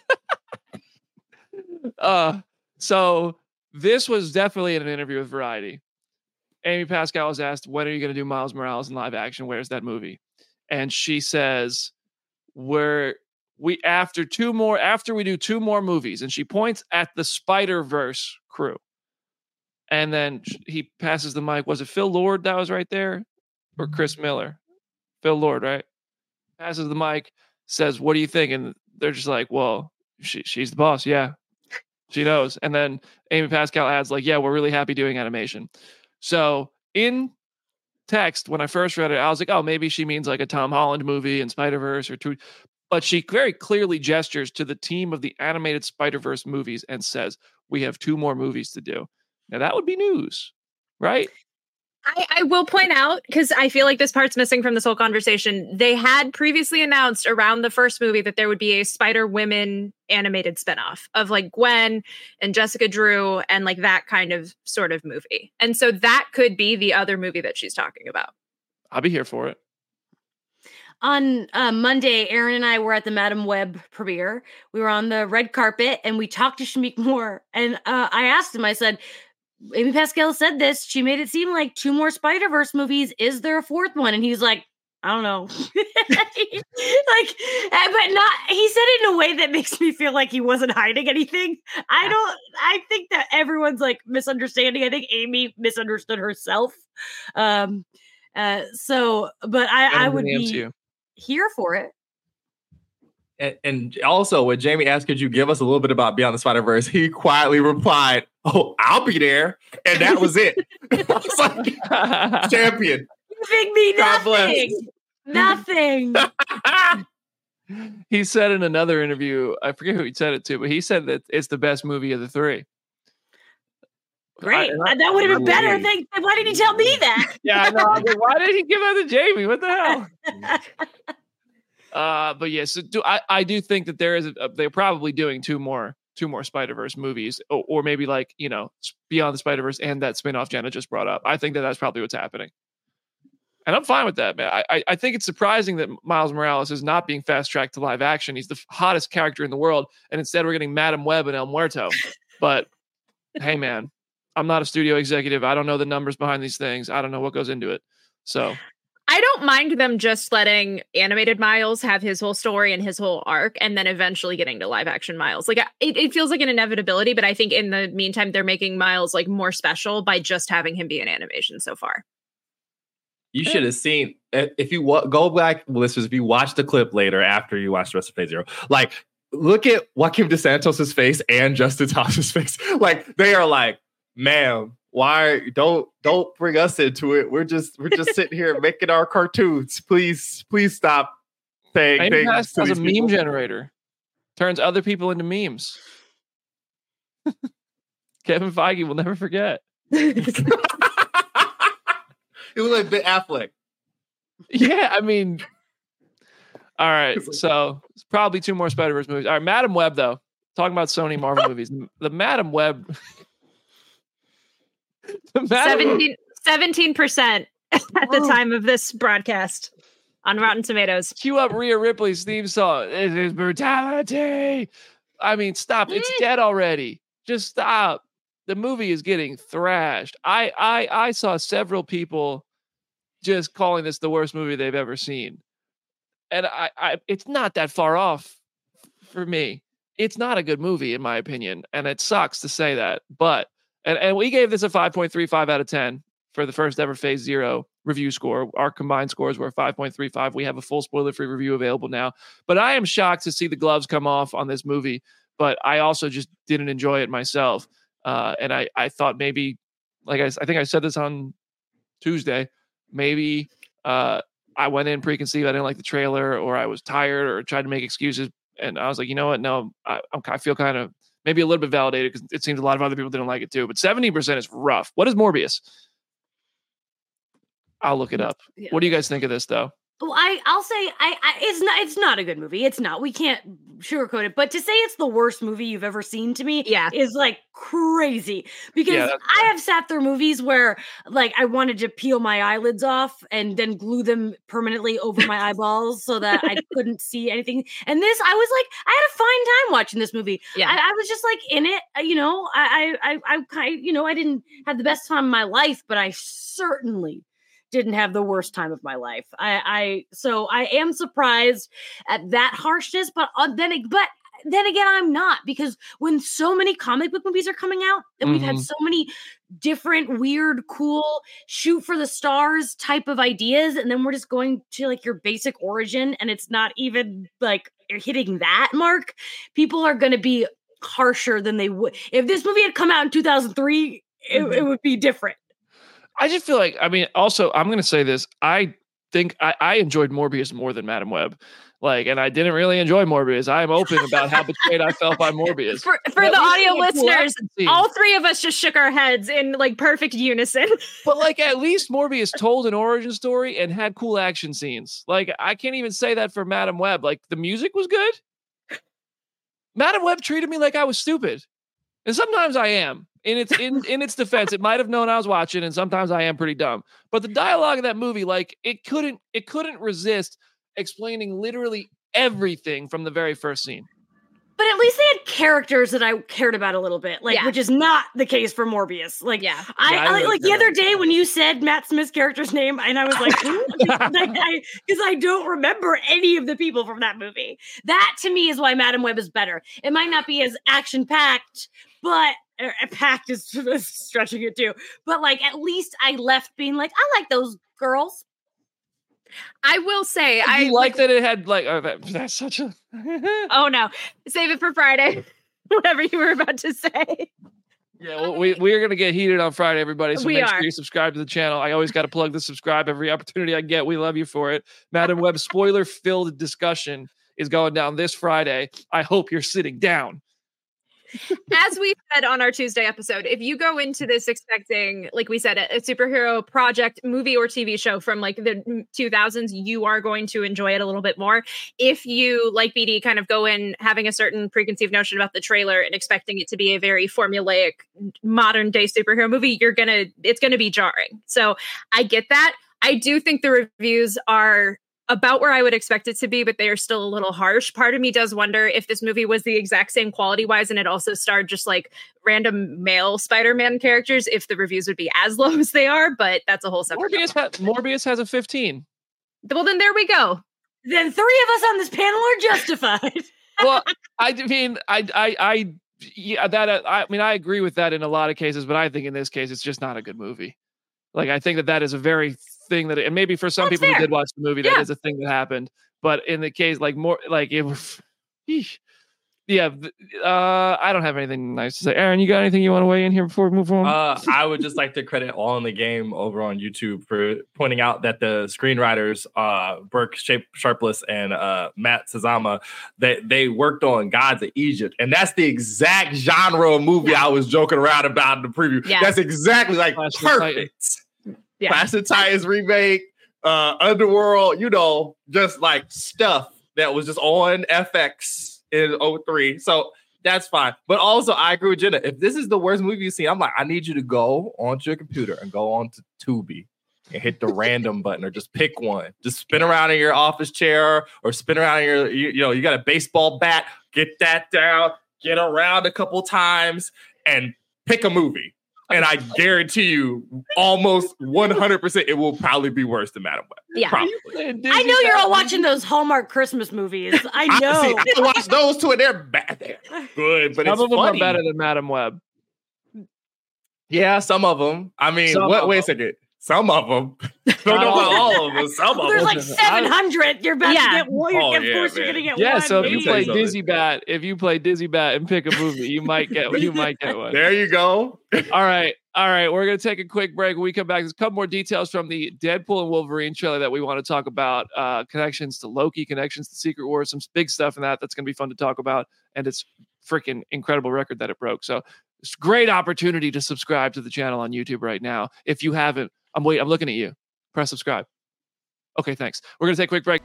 uh, so this was definitely in an interview with Variety. Amy Pascal was asked, when are you going to do Miles Morales in live action? Where's that movie? And she says, we're, we after two more after we do two more movies, and she points at the Spider-Verse crew. And then he passes the mic. Was it Phil Lord that was right there? Or Chris Miller? Phil Lord, right? Passes the mic, says, what do you think? And they're just like, well, she, she's the boss. Yeah, she knows. And then Amy Pascal adds like, yeah, we're really happy doing animation. So in text, when I first read it, I was like, oh, maybe she means like a Tom Holland movie and Spider-Verse or two. But she very clearly gestures to the team of the animated Spider-Verse movies and says, we have two more movies to do. Now, that would be news, right? I, I will point out, because I feel like this part's missing from this whole conversation, they had previously announced around the first movie that there would be a Spider-Women animated spinoff of like Gwen and Jessica Drew and like that kind of sort of movie. And so that could be the other movie that she's talking about. I'll be here for it. On uh, Monday, Aaron and I were at the Madam Web premiere. We were on the red carpet and we talked to Shameik Moore. And uh, I asked him, I said, Amy Pascal said this. She made it seem like two more Spider-Verse movies. Is there a fourth one? And he's like, I don't know. like, but not, he said it in a way that makes me feel like he wasn't hiding anything. I don't, I think that everyone's like misunderstanding. I think Amy misunderstood herself. Um, uh, so, but I, I would be here for it. And, and also, when Jamie asked, could you give us a little bit about Beyond the Spider-Verse? He quietly replied, oh, I'll be there. And that was it. I was like, champion. Giving me nothing. Nothing. He said in another interview, I forget who he said it to, but he said that it's the best movie of the three. Great. I, I, that would have been better. Thank, why didn't he tell me that? Yeah, I know. I mean, why did he give that to Jamie? What the hell? Uh, but yes, yeah, so do, I, I do think that there is, a, they're probably doing two more, two more Spider-Verse movies, or, or maybe like, you know, Beyond the Spider-Verse and that spinoff Jenna just brought up. I think that that's probably what's happening. And I'm fine with that, man. I, I think it's surprising that Miles Morales is not being fast-tracked to live action. He's the hottest character in the world. And instead we're getting Madam Web and El Muerto. But hey, man, I'm not a studio executive. I don't know the numbers behind these things. I don't know what goes into it. So I don't mind them just letting animated Miles have his whole story and his whole arc, and then eventually getting to live action Miles. Like it, it feels like an inevitability, but I think in the meantime, they're making Miles like more special by just having him be in animation so far. You should have seen, if you wa- go back, listeners, if you watch the clip later after you watch the rest of Phase Zero, like look at Joaquin DeSantos' face and Justin Thomas's face. Like they are like, ma'am, why don't don't bring us into it? We're just we're just sitting here making our cartoons. Please, please stop saying Amy things. Pascal as a meme generator, turns other people into memes. Kevin Feige will never forget. It was like Ben Affleck. Yeah, I mean, all right. So it's probably two more Spider-Verse movies. All right, Madam Web though. Talking about Sony Marvel movies, the Madam Web. seventeen percent at the time of this broadcast on Rotten Tomatoes. Cue up Rhea Ripley's theme song. It is brutality. I mean, stop. It's dead already. Just stop. The movie is getting thrashed. I, I, I saw several people just calling this the worst movie they've ever seen. And I, I, it's not that far off for me. It's not a good movie, in my opinion. And it sucks to say that. But And and we gave this a five point three five out of ten for the first ever Phase Zero review score. Our combined scores were five point three five. We have a full spoiler-free review available now. But I am shocked to see the gloves come off on this movie. But I also just didn't enjoy it myself. Uh, and I, I thought maybe, like I, I think I said this on Tuesday, maybe uh, I went in preconceived. I didn't like the trailer, or I was tired, or tried to make excuses. And I was like, you know what? No, I, I feel kind of maybe a little bit validated because it seems a lot of other people didn't like it too. But seventy percent is rough. What is Morbius? I'll look it up. Yeah. What do you guys think of this, though? Well, I, I'll say I, I it's not it's not a good movie. It's not. We can't sugarcoat it. But to say it's the worst movie you've ever seen to me yeah. is like crazy. Because yeah, I have sat through movies where like I wanted to peel my eyelids off and then glue them permanently over my eyeballs so that I couldn't see anything. And this, I was like, I had a fine time watching this movie. Yeah. I, I was just like in it, you know. I I I I you know, I didn't have the best time of my life, but I certainly didn't have the worst time of my life. I, I so I am surprised at that harshness, but uh, then ag- but then again, I'm not, because when so many comic book movies are coming out and we've Mhm. had so many different, weird, cool, shoot for the stars type of ideas, and then we're just going to like your basic origin, and it's not even like hitting that mark, people are going to be harsher than they would if this movie had come out in two thousand three. It, Mhm. it would be different. I just feel like, I mean, also, I'm going to say this. I think I, I enjoyed Morbius more than Madam Web. Like, and I didn't really enjoy Morbius. I am open about how betrayed I felt by Morbius. For, for At the least audio we had cool listeners, action scenes. all three of us just shook our heads in like perfect unison. But like, at least Morbius told an origin story and had cool action scenes. Like, I can't even say that for Madam Web. Like, the music was good. Madam Web treated me like I was stupid. And sometimes I am. In its in, in its defense, it might have known I was watching, and sometimes I am pretty dumb. But the dialogue of that movie, like, it couldn't it couldn't resist explaining literally everything from the very first scene. But at least they had characters that I cared about a little bit, like Yeah. which is not the case for Morbius. Like, Yeah. I, Yeah, I I- really like the care other about day when you said Matt Smith's character's name, and I was like, who? Because I, because I don't remember any of the people from that movie. That to me is why Madam Web is better. It might not be as action packed, but er, packed is stretching it too. But like, at least I left being like, I like those girls. I will say, I I like that it had like oh, that, that's such a Oh no, save it for Friday. Whatever you were about to say. yeah. Well, we we are gonna get heated on Friday, everybody. So We make are. sure you subscribe to the channel. I always got to plug the subscribe every opportunity I get. We love you for it. Madam Web spoiler filled discussion is going down this Friday. I hope you're sitting down. As we said on our Tuesday episode, if you go into this expecting, like we said, a, a superhero project, movie or T V show from like the two thousands, you are going to enjoy it a little bit more. If you, like B D, kind of go in having a certain preconceived notion about the trailer and expecting it to be a very formulaic modern day superhero movie, you're gonna, it's gonna be jarring. So I get that. I do think the reviews are about where I would expect it to be, but they are still a little harsh. Part of me does wonder if this movie was the exact same quality wise and it also starred just like random male Spider-Man characters, if the reviews would be as low as they are, but that's a whole separate. Morbius, ha- Morbius has a fifteen. Well, then there we go. Then three of us on this panel are justified. Well, I d- mean, I, I, I, yeah, that uh, I mean, I agree with that in a lot of cases, but I think in this case, it's just not a good movie. Like, I think that that is a very thing that, and maybe for some That's people fair. who did watch the movie, that Yeah. is a thing that happened. But in the case, like more, like it was, eesh. yeah. th- Uh, I don't have anything nice to say. Aaron, you got anything you want to weigh in here before we move on? Uh, I would just like to credit All in the Game over on YouTube for pointing out that the screenwriters, uh, Burke Shape Sharpless and uh, Matt Sazama, they, they worked on Gods of Egypt. And that's the exact genre of movie I was joking around about in the preview. Yeah. That's exactly like Clash of the perfect. Yeah. Clash of the Titans remake, uh, Underworld, you know, just like stuff that was just on F X in oh three. So that's fine. But also, I agree with Jenna. If this is the worst movie you've seen, I'm like, I need you to go onto your computer and go on to Tubi and hit the random button or just pick one. Just spin around in your office chair or spin around in your, you, you know, you got a baseball bat, get that down, get around a couple times and pick a movie. And I guarantee you, almost one hundred percent, it will probably be worse than Madam Web. Yeah. Probably. I know you're all watching those Hallmark Christmas movies. I I, know. see, I watched those two, and they're bad. They're good, but Some it's of them funny. are better than Madam Web. Yeah, some of them. I mean, Some what? of Wait a them. second. Some of them. Don't know about all of them. Some of There's them. like seven hundred. You're about Yeah. to get one. Oh, of yeah, course, you're man. gonna get Yeah, one. so if Let you me tell play you something. Dizzy Bat, if you play Dizzy Bat and pick a movie, you might get you might get one. There you go. All right, all right. We're gonna take a quick break. When we come back, there's a couple more details from the Deadpool and Wolverine trailer that we want to talk about. Uh, connections to Loki, connections to Secret Wars, some big stuff in that. That's gonna be fun to talk about, and it's freaking incredible record that it broke. So it's a great opportunity to subscribe to the channel on YouTube right now. If you haven't, I'm wait. I'm looking at you. Press subscribe. Okay, thanks. We're gonna take a quick break.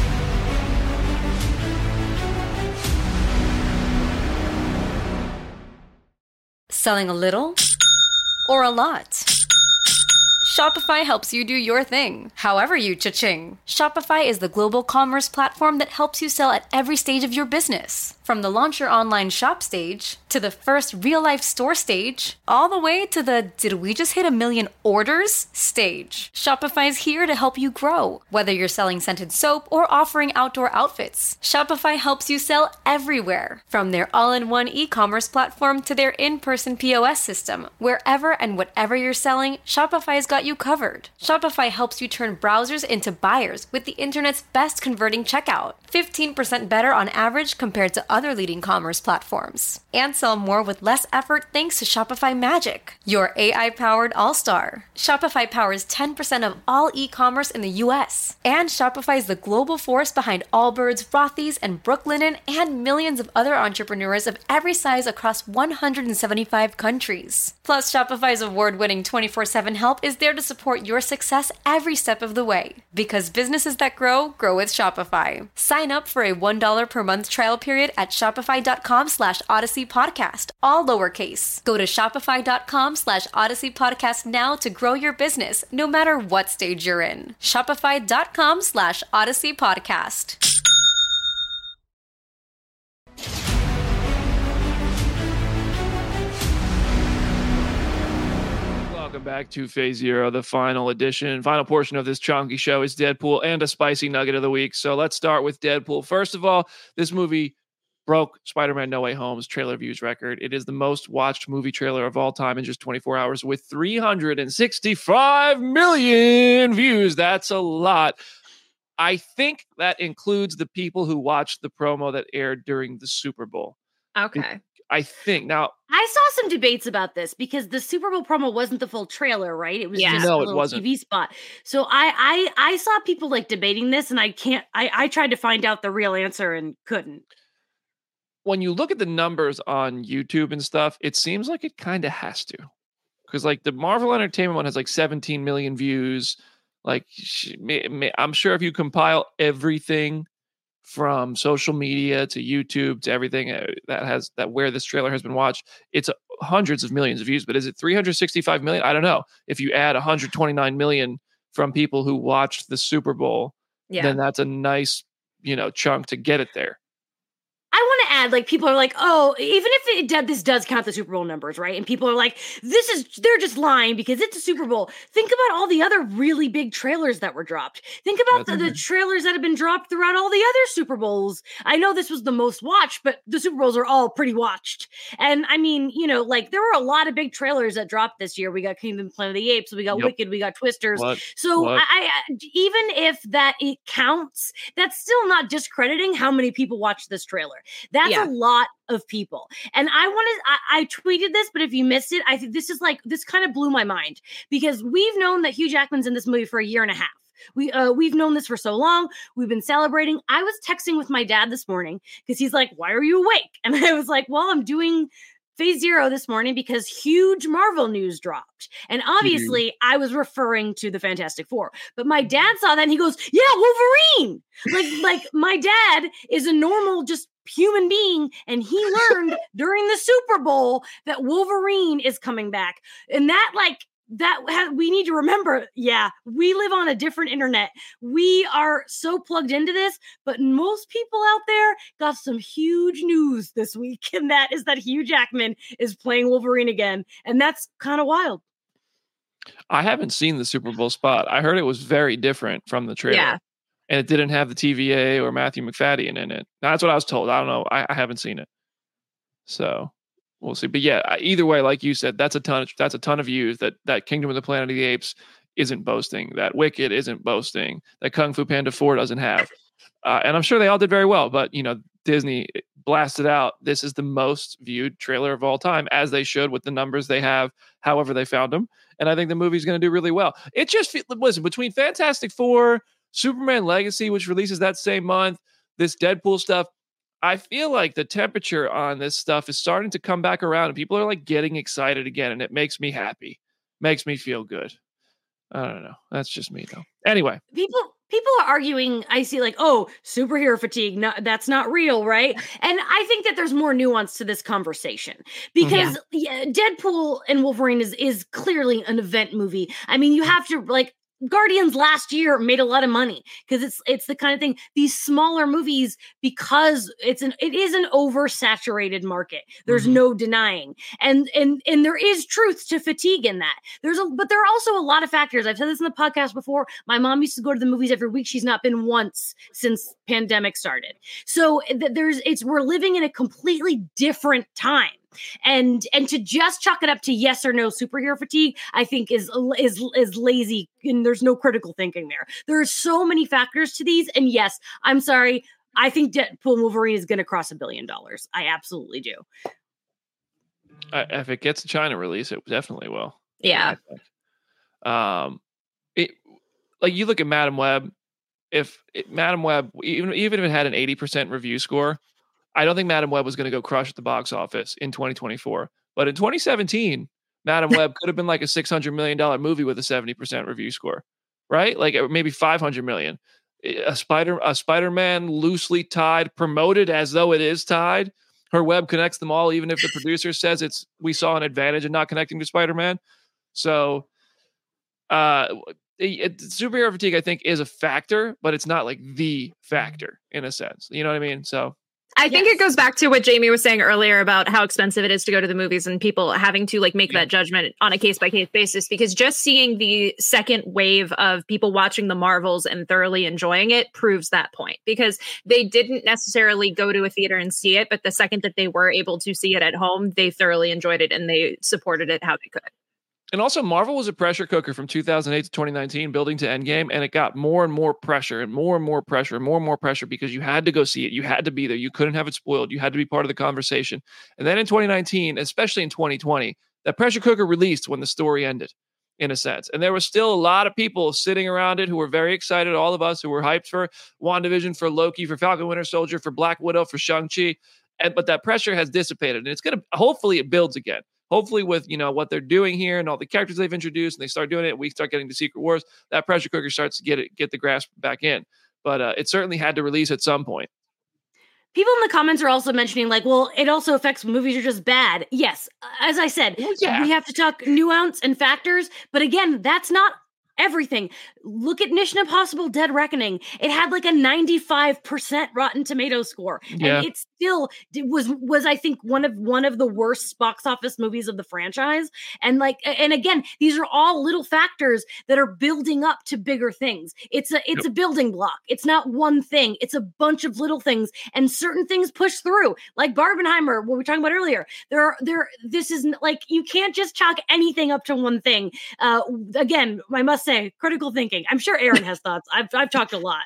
Selling a little or a lot? Shopify helps you do your thing, however you cha-ching. Shopify is the global commerce platform that helps you sell at every stage of your business. From From the launch your online shop stage, to the first real-life store stage, all the way to the did we just hit a million orders stage. Shopify's here to help you grow. Whether you're selling scented soap or offering outdoor outfits, Shopify helps you sell everywhere. From their all-in-one e-commerce platform to their in-person P O S system, wherever and whatever you're selling, Shopify's got you covered. Shopify helps you turn browsers into buyers with the internet's best converting checkout. fifteen percent better on average compared to other leading commerce platforms. And sell more with less effort thanks to Shopify Magic, your A I-powered all-star. Shopify powers ten percent of all e-commerce in the U S. And Shopify is the global force behind Allbirds, Rothy's, and Brooklinen, and millions of other entrepreneurs of every size across one hundred seventy-five countries. Plus, Shopify's award-winning twenty-four seven help is there to support your success every step of the way. Because businesses that grow, grow with Shopify. Sign up for a one dollar per month trial period at shopify.com slash Odyssey Podcast, all lowercase. Go to shopify.com slash Odyssey Podcast now to grow your business, no matter what stage you're in. Shopify.com slash Odyssey Podcast. Welcome back to Phase Zero, the final edition. Final portion of this chunky show is Deadpool and a spicy nugget of the week. So let's start with Deadpool. First of all, this movie broke Spider-Man No Way Home's trailer views record. It is the most watched movie trailer of all time in just twenty-four hours with three hundred sixty-five million views. That's a lot. I think that includes the people who watched the promo that aired during the Super Bowl. Okay. I think. Now, I saw some debates about this because the Super Bowl promo wasn't the full trailer, right? It was Yeah. just No, a it little wasn't. T V spot. So I, I I saw people like debating this, and I can't. I, I tried to find out the real answer and couldn't. when you look at the numbers on YouTube and stuff, it seems like it kind of has to. Because like the Marvel Entertainment one has like seventeen million views. Like sh- may- may- I'm sure if you compile everything from social media to YouTube to everything uh, that has that where this trailer has been watched, it's uh, hundreds of millions of views. But is it three hundred sixty-five million? I don't know. If you add one hundred twenty-nine million from people who watched the Super Bowl, Yeah. then that's a nice, you know, chunk to get it there. I want to add, like, people are like, oh, even if it did, this does count the Super Bowl numbers, right? And people are like, this is, they're just lying because it's a Super Bowl. Think about all the other really big trailers that were dropped. Think about the, the trailers that have been dropped throughout all the other Super Bowls. I know this was the most watched, but the Super Bowls are all pretty watched. And I mean, you know, like, there were a lot of big trailers that dropped this year. We got Kingdom Planet of the Apes, we got Yep. Wicked, we got Twisters. What? So What? I, I, even if that it counts, that's still not discrediting how many people watched this trailer. That's Yeah. a lot of people. And I wanted, I, I tweeted this, but if you missed it, I think this is like, this kind of blew my mind because we've known that Hugh Jackman's in this movie for a year and a half. We, uh, we've known this for so long. We've been celebrating. I was texting with my dad this morning because he's like, why are you awake? And I was like, well, I'm doing Phase Zero this morning because huge Marvel news dropped. And obviously I was referring to the Fantastic Four, but my dad saw that and he goes, yeah, Wolverine. Like, like my dad is a normal, just human being. And he learned during the Super Bowl that Wolverine is coming back. And that like, that ha- we need to remember, yeah, we live on a different internet. We are so plugged into this, but most people out there got some huge news this week, and that is that Hugh Jackman is playing Wolverine again, and that's kind of wild. I haven't seen the Super Bowl spot. I heard it was very different from the trailer. Yeah. And it didn't have the T V A or Matthew McFadden in it. That's what I was told. I don't know. I, I haven't seen it. So we'll see. But yeah, either way, like you said, that's a ton of, that's a ton of views that, that Kingdom of the Planet of the Apes isn't boasting, that Wicked isn't boasting, that Kung Fu Panda four doesn't have. Uh, and I'm sure they all did very well, but you know, Disney blasted out, this is the most viewed trailer of all time, as they should with the numbers they have, however they found them. And I think the movie's going to do really well. It just, listen, between Fantastic Four, Superman Legacy, which releases that same month, this Deadpool stuff, I feel like the temperature on this stuff is starting to come back around and people are like getting excited again. And it makes me happy, makes me feel good. I don't know. That's just me though. Anyway. People people are arguing, I see like, oh, superhero fatigue, no, that's not real, right? And I think that there's more nuance to this conversation because yeah. Yeah, Deadpool and Wolverine is is clearly an event movie. I mean, you have to like, Guardians last year made a lot of money because it's it's the kind of thing, these smaller movies, because it's an it is an oversaturated market. There's mm-hmm. no denying. And and and there is truth to fatigue in that. There's a but there are also a lot of factors. I've said this in the podcast before. My mom used to go to the movies every week. She's not been once since pandemic started. So th- there's it's we're living in a completely different time. And and to just chalk it up to yes or no superhero fatigue, I think is is is lazy, and there's no critical thinking there. There are so many factors to these, and yes, I'm sorry, I think Deadpool Wolverine is going to cross a billion dollars. I absolutely do. Uh, if it gets a China release, it definitely will. Yeah. Um, it like you look at Madam Web. If it, Madam Web, even even if it had an eighty percent review score, I don't think Madam Web was going to go crush at the box office in twenty twenty-four. But in twenty seventeen, Madam Web could have been like a six hundred million dollars movie with a seventy percent review score, right? Like maybe five hundred million dollars. A Spider, a Spider-Man loosely tied, promoted as though it is tied. Her web connects them all, even if the producer says it's we saw an advantage in not connecting to Spider-Man. So uh, it, it, superhero fatigue, I think, is a factor, but it's not like the factor in a sense. You know what I mean? So I think yes. It goes back to what Jamie was saying earlier about how expensive it is to go to the movies and people having to like make yeah. that judgment on a case by case basis, because just seeing the second wave of people watching the Marvels and thoroughly enjoying it proves that point, because they didn't necessarily go to a theater and see it. But the second that they were able to see it at home, they thoroughly enjoyed it and they supported it how they could. And also, Marvel was a pressure cooker from two thousand eight to twenty nineteen, building to Endgame, and it got more and more pressure and more and more pressure and more and more pressure because you had to go see it. You had to be there. You couldn't have it spoiled. You had to be part of the conversation. And then in twenty nineteen, especially in twenty twenty, that pressure cooker released when the story ended, in a sense. And there was still a lot of people sitting around it who were very excited, all of us who were hyped for WandaVision, for Loki, for Falcon Winter Soldier, for Black Widow, for Shang-Chi. And, but that pressure has dissipated, and it's going to, hopefully it builds again. Hopefully with, you know, what they're doing here and all the characters they've introduced and they start doing it, we start getting to Secret Wars, that pressure cooker starts to get it, get the grasp back in. But uh, it certainly had to release at some point. People in the comments are also mentioning like, well, it also affects movies are just bad. Yes. As I said, well, yeah. we have to talk nuance and factors. But again, that's not everything. Look at Mission Impossible Dead Reckoning. It had like a ninety-five percent Rotten Tomatoes score. Yeah. And it still was, was I think, one of one of the worst box office movies of the franchise. And like, and again, these are all little factors that are building up to bigger things. It's a it's yep. a building block. It's not one thing. It's a bunch of little things, and certain things push through. Like Barbenheimer, what we were talking about earlier. There are there. This is like, you can't just chalk anything up to one thing. Uh, again, I must say, critical thinking. I'm sure Aaron has thoughts. I've I've talked a lot.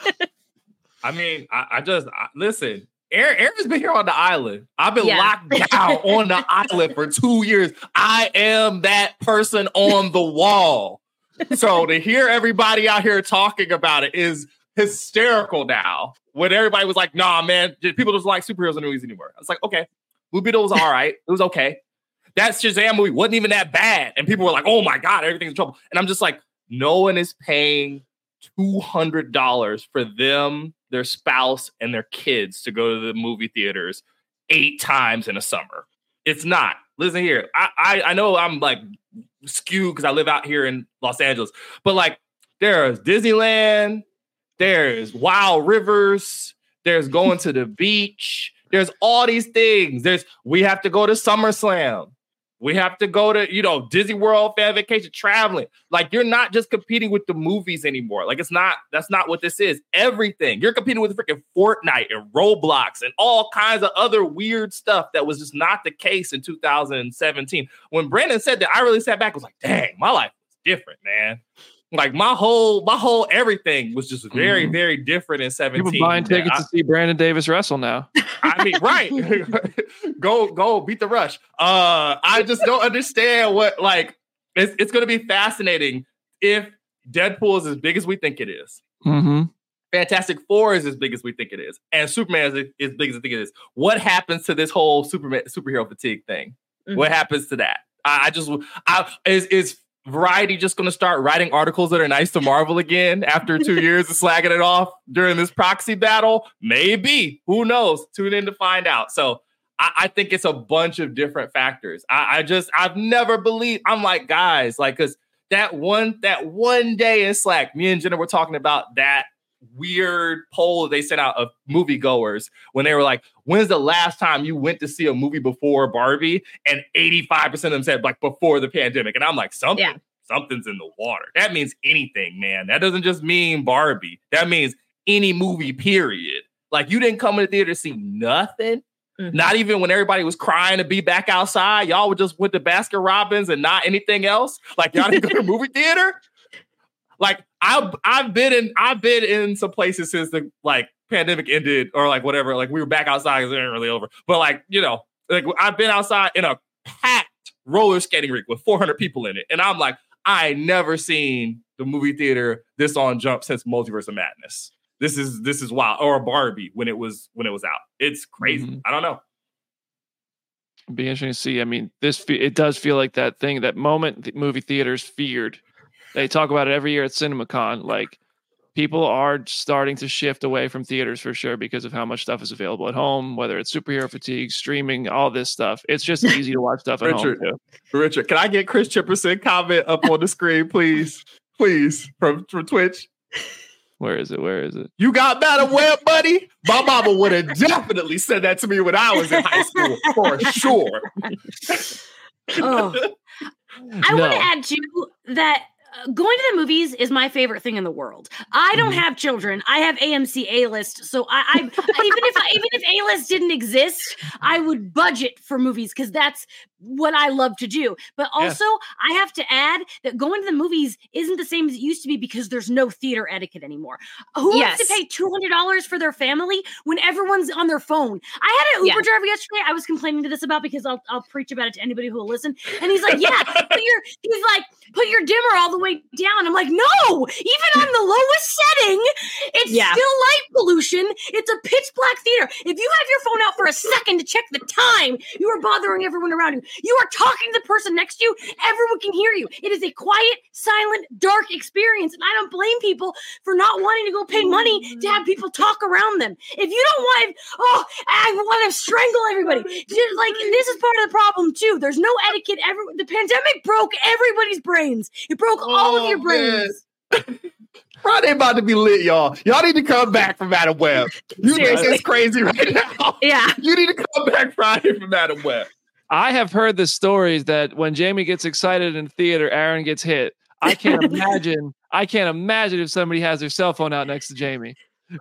I mean, I, I just I, listen. Aaron, Aaron's been here on the island. I've been yeah. locked down on the island for two years. I am that person on the wall. So to hear everybody out here talking about it is hysterical now. When everybody was like, "Nah, man, people just like superheroes in movies anymore." I was like, "Okay, Blue Beetle was all right. It was okay. That Shazam movie wasn't even that bad." And people were like, "Oh my God, everything's in trouble." And I'm just like, no one is paying two hundred dollars for them, their spouse, and their kids to go to the movie theaters eight times in a summer. It's not. Listen here. I I, I know I'm like skewed because I live out here in Los Angeles, but like there's Disneyland, there's Wild Rivers, there's going to the beach, there's all these things. There's we have to go to SummerSlam. We have to go to, you know, Disney World, fan vacation, traveling. Like, you're not just competing with the movies anymore. Like, it's not, that's not what this is. Everything. You're competing with freaking Fortnite and Roblox and all kinds of other weird stuff that was just not the case in two thousand seventeen. When Brandon said that, I really sat back and was like, dang, my life was different, man. Like, my whole, my whole everything was just very, mm-hmm. very different in seventeen. People buying tickets I, to see Brandon Davis wrestle now. I mean, right. go, go beat the rush. Uh, I just don't understand what, like, it's, it's going to be fascinating if Deadpool is as big as we think it is. Mm-hmm. Fantastic Four is as big as we think it is. And Superman is as big as I think it is. What happens to this whole Superman superhero fatigue thing? Mm-hmm. What happens to that? I, I just, I, is, is, Variety just going to start writing articles that are nice to Marvel again after two years of slagging it off during this proxy battle? Maybe. Who knows? Tune in to find out. So I, I think it's a bunch of different factors. I, I just, I've never believed, I'm like, guys, like, because that one that one day in Slack, me and Jenna were talking about that weird poll they sent out of moviegoers when they were like, when's the last time you went to see a movie before Barbie? And eighty-five percent of them said like before the pandemic. And I'm like, something, yeah. something's in the water. That means anything, man. That doesn't just mean Barbie. That means any movie, period. Like you didn't come in the theater to see nothing. Mm-hmm. Not even when everybody was crying to be back outside. Y'all would just went to Baskin Robbins and not anything else. Like y'all didn't go to the movie theater. Like I've I've been in I've been in some places since the like pandemic ended or like whatever. Like we were back outside because it ain't really over. But like you know, like I've been outside in a packed roller skating rink with four hundred people in it, and I'm like, I ain't never seen the movie theater this on jump since Multiverse of Madness. This is this is wild. Or Barbie when it was when it was out. It's crazy. Mm-hmm. I don't know. It'd be interesting to see. I mean, this it does feel like that thing, that moment the movie theaters feared. They talk about it every year at CinemaCon. Like, people are starting to shift away from theaters for sure because of how much stuff is available at home, whether it's superhero fatigue, streaming, all this stuff. It's just easy to watch stuff at Richard, home too. Richard, can I get Chris Chipperson comment up on the screen, please? Please, from, from Twitch. Where is it? Where is it? You got Madam Web, buddy? My mama would have definitely said that to me when I was in high school, for sure. Oh. I no. want to add, too, that going to the movies is my favorite thing in the world. I don't mm-hmm. have children. I have A M C A-list. So I, I even if I, even if A-list didn't exist, I would budget for movies because that's what I love to do. But also, yeah. I have to add that going to the movies isn't the same as it used to be because there's no theater etiquette anymore. Who yes. wants to pay two hundred dollars for their family when everyone's on their phone? I had an Uber yeah. driver yesterday I was complaining to this about because I'll I'll preach about it to anybody who will listen. And he's like, yeah, put your, he's like, put your dimmer all the way down. I'm like, no, even on the lowest setting, it's yeah. still light pollution. It's a pitch black theater. If you have your phone out for a second to check the time, you are bothering everyone around you. You are talking to the person next to you. Everyone can hear you. It is a quiet, silent, dark experience. And I don't blame people for not wanting to go pay money to have people talk around them. If you don't want, oh, I want to strangle everybody. Just like, this is part of the problem too. There's no etiquette. Every, the pandemic broke everybody's brains. It broke oh, all of your brains. Friday about to be lit, y'all. Y'all need to come back from Madam Web. You think it's crazy right now. Yeah. You need to come back Friday from Madam Web. I have heard the stories that when Jamie gets excited in theater, Aaron gets hit. I can't imagine. I can't imagine if somebody has their cell phone out next to Jamie.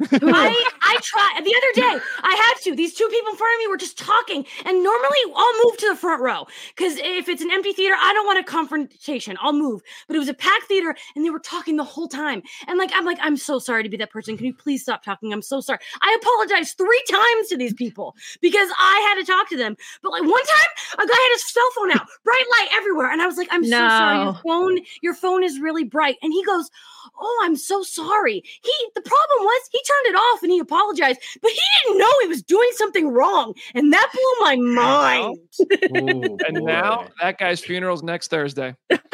I I tried the other day. I had to. These two people in front of me were just talking, and normally I'll move to the front row because if it's an empty theater, I don't want a confrontation. I'll move. But it was a packed theater, and they were talking the whole time. And like I'm like, I'm so sorry to be that person. Can you please stop talking? I'm so sorry. I apologized three times to these people because I had to talk to them. But like one time, a guy had his cell phone out, bright light everywhere, and I was like, I'm no. so sorry. Your phone, your phone is really bright. And he goes, oh, I'm so sorry. He, the problem was he turned it off and he apologized, but he didn't know he was doing something wrong. And that blew my mind. Ooh, and boy. Now that guy's funeral's next Thursday.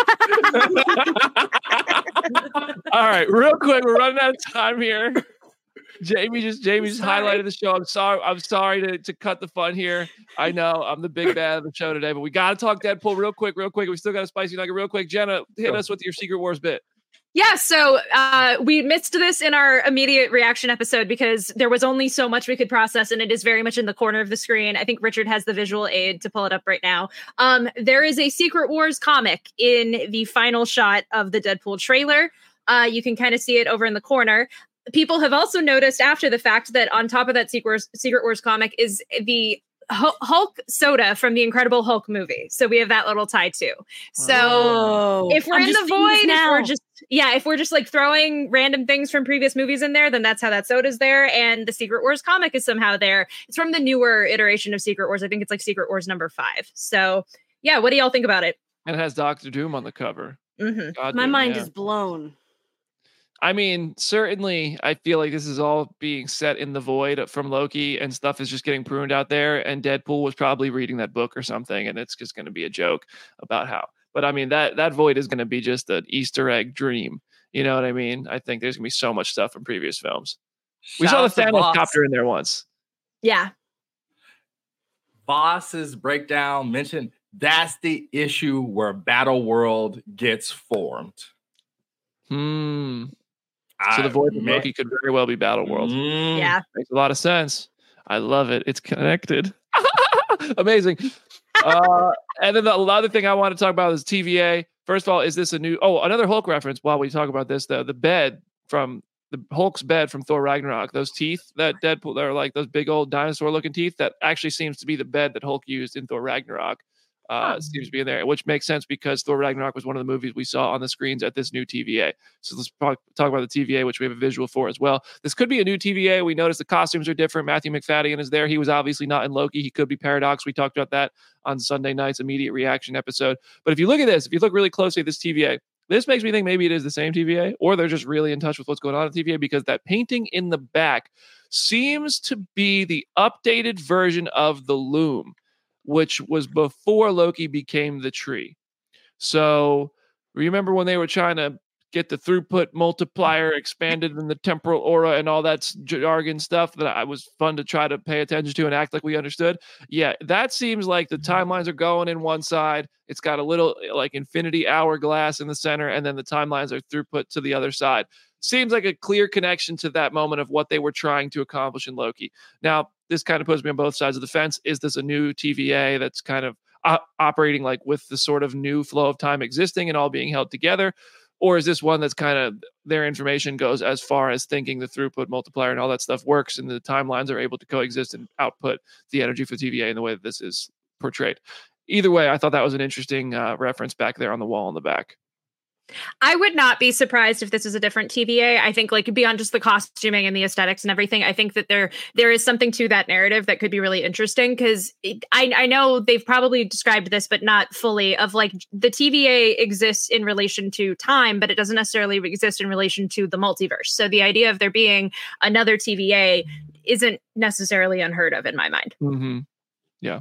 All right, real quick. We're running out of time here. Jamie just Jamie just highlighted the show. I'm sorry. I'm sorry to, to cut the fun here. I know I'm the big bad of the show today, but we got to talk Deadpool real quick, real quick. We still got a spicy nugget real quick. Jenna, hit Go. us with your Secret Wars bit. Yeah, so uh, we missed this in our immediate reaction episode because there was only so much we could process, and it is very much in the corner of the screen. I think Richard has the visual aid to pull it up right now. Um, there is a Secret Wars comic in the final shot of the Deadpool trailer. Uh, you can kind of see it over in the corner. People have also noticed after the fact that on top of that Secret Wars, Secret Wars comic is the Hulk soda from the Incredible Hulk movie. So we have that little tie too. So oh, if we're I'm in the void, if we're just yeah, if we're just like throwing random things from previous movies in there, then that's how that soda's there. And the Secret Wars comic is somehow there. It's from the newer iteration of Secret Wars. I think it's like Secret Wars number five. So yeah, what do y'all think about it? And it has Doctor Doom on the cover. Mm-hmm. My mind yeah. is blown. I mean, certainly, I feel like this is all being set in the void from Loki, and stuff is just getting pruned out there. And Deadpool was probably reading that book or something, and it's just going to be a joke about how. But I mean, that that void is going to be just an Easter egg dream. You know what I mean? I think there's going to be so much stuff from previous films. Shout we saw the Thanos copter in there once. Yeah. Boss's breakdown mentioned that's the issue where Battle World gets formed. Hmm. I, So the voice of man, Loki could very well be Battle World. mm, Yeah. Makes a lot of sense. I love it. It's connected. Amazing. Uh, and then the other thing I want to talk about is T V A. First of all, is this a new? Oh, another Hulk reference. While we talk about this, the the bed from the Hulk's bed from Thor Ragnarok. Those teeth that Deadpool, they're like those big old dinosaur looking teeth. That actually seems to be the bed that Hulk used in Thor Ragnarok. Uh, Huh. Seems to be in there, which makes sense because Thor Ragnarok was one of the movies we saw on the screens at this new T V A. So let's talk, talk about the T V A, which we have a visual for as well. This could be a new T V A. We noticed the costumes are different. Matthew McFadden is there. He was obviously not in Loki. He could be Paradox. We talked about that on Sunday night's immediate reaction episode. But if you look at this, if you look really closely at this T V A, this makes me think maybe it is the same T V A, or they're just really in touch with what's going on in T V A, because that painting in the back seems to be the updated version of the Loom, which was before Loki became the tree. So remember when they were trying to get the throughput multiplier expanded in the temporal aura and all that jargon stuff that I was fun to try to pay attention to and act like we understood? Yeah, that seems like the timelines are going in one side. It's got a little like infinity hourglass in the center, and then the timelines are throughput to the other side. Seems like a clear connection to that moment of what they were trying to accomplish in Loki. Now, this kind of puts me on both sides of the fence. Is this a new T V A that's kind of uh, operating like with the sort of new flow of time existing and all being held together? Or is this one that's kind of their information goes as far as thinking the throughput multiplier and all that stuff works and the timelines are able to coexist and output the energy for T V A in the way that this is portrayed? Either way, I thought that was an interesting uh, reference back there on the wall in the back. I would not be surprised if this is a different T V A. I think, like, beyond just the costuming and the aesthetics and everything, I think that there there is something to that narrative that could be really interesting, because I, I know they've probably described this, but not fully, of like the T V A exists in relation to time, but it doesn't necessarily exist in relation to the multiverse. So the idea of there being another T V A isn't necessarily unheard of in my mind. Mm-hmm. Yeah.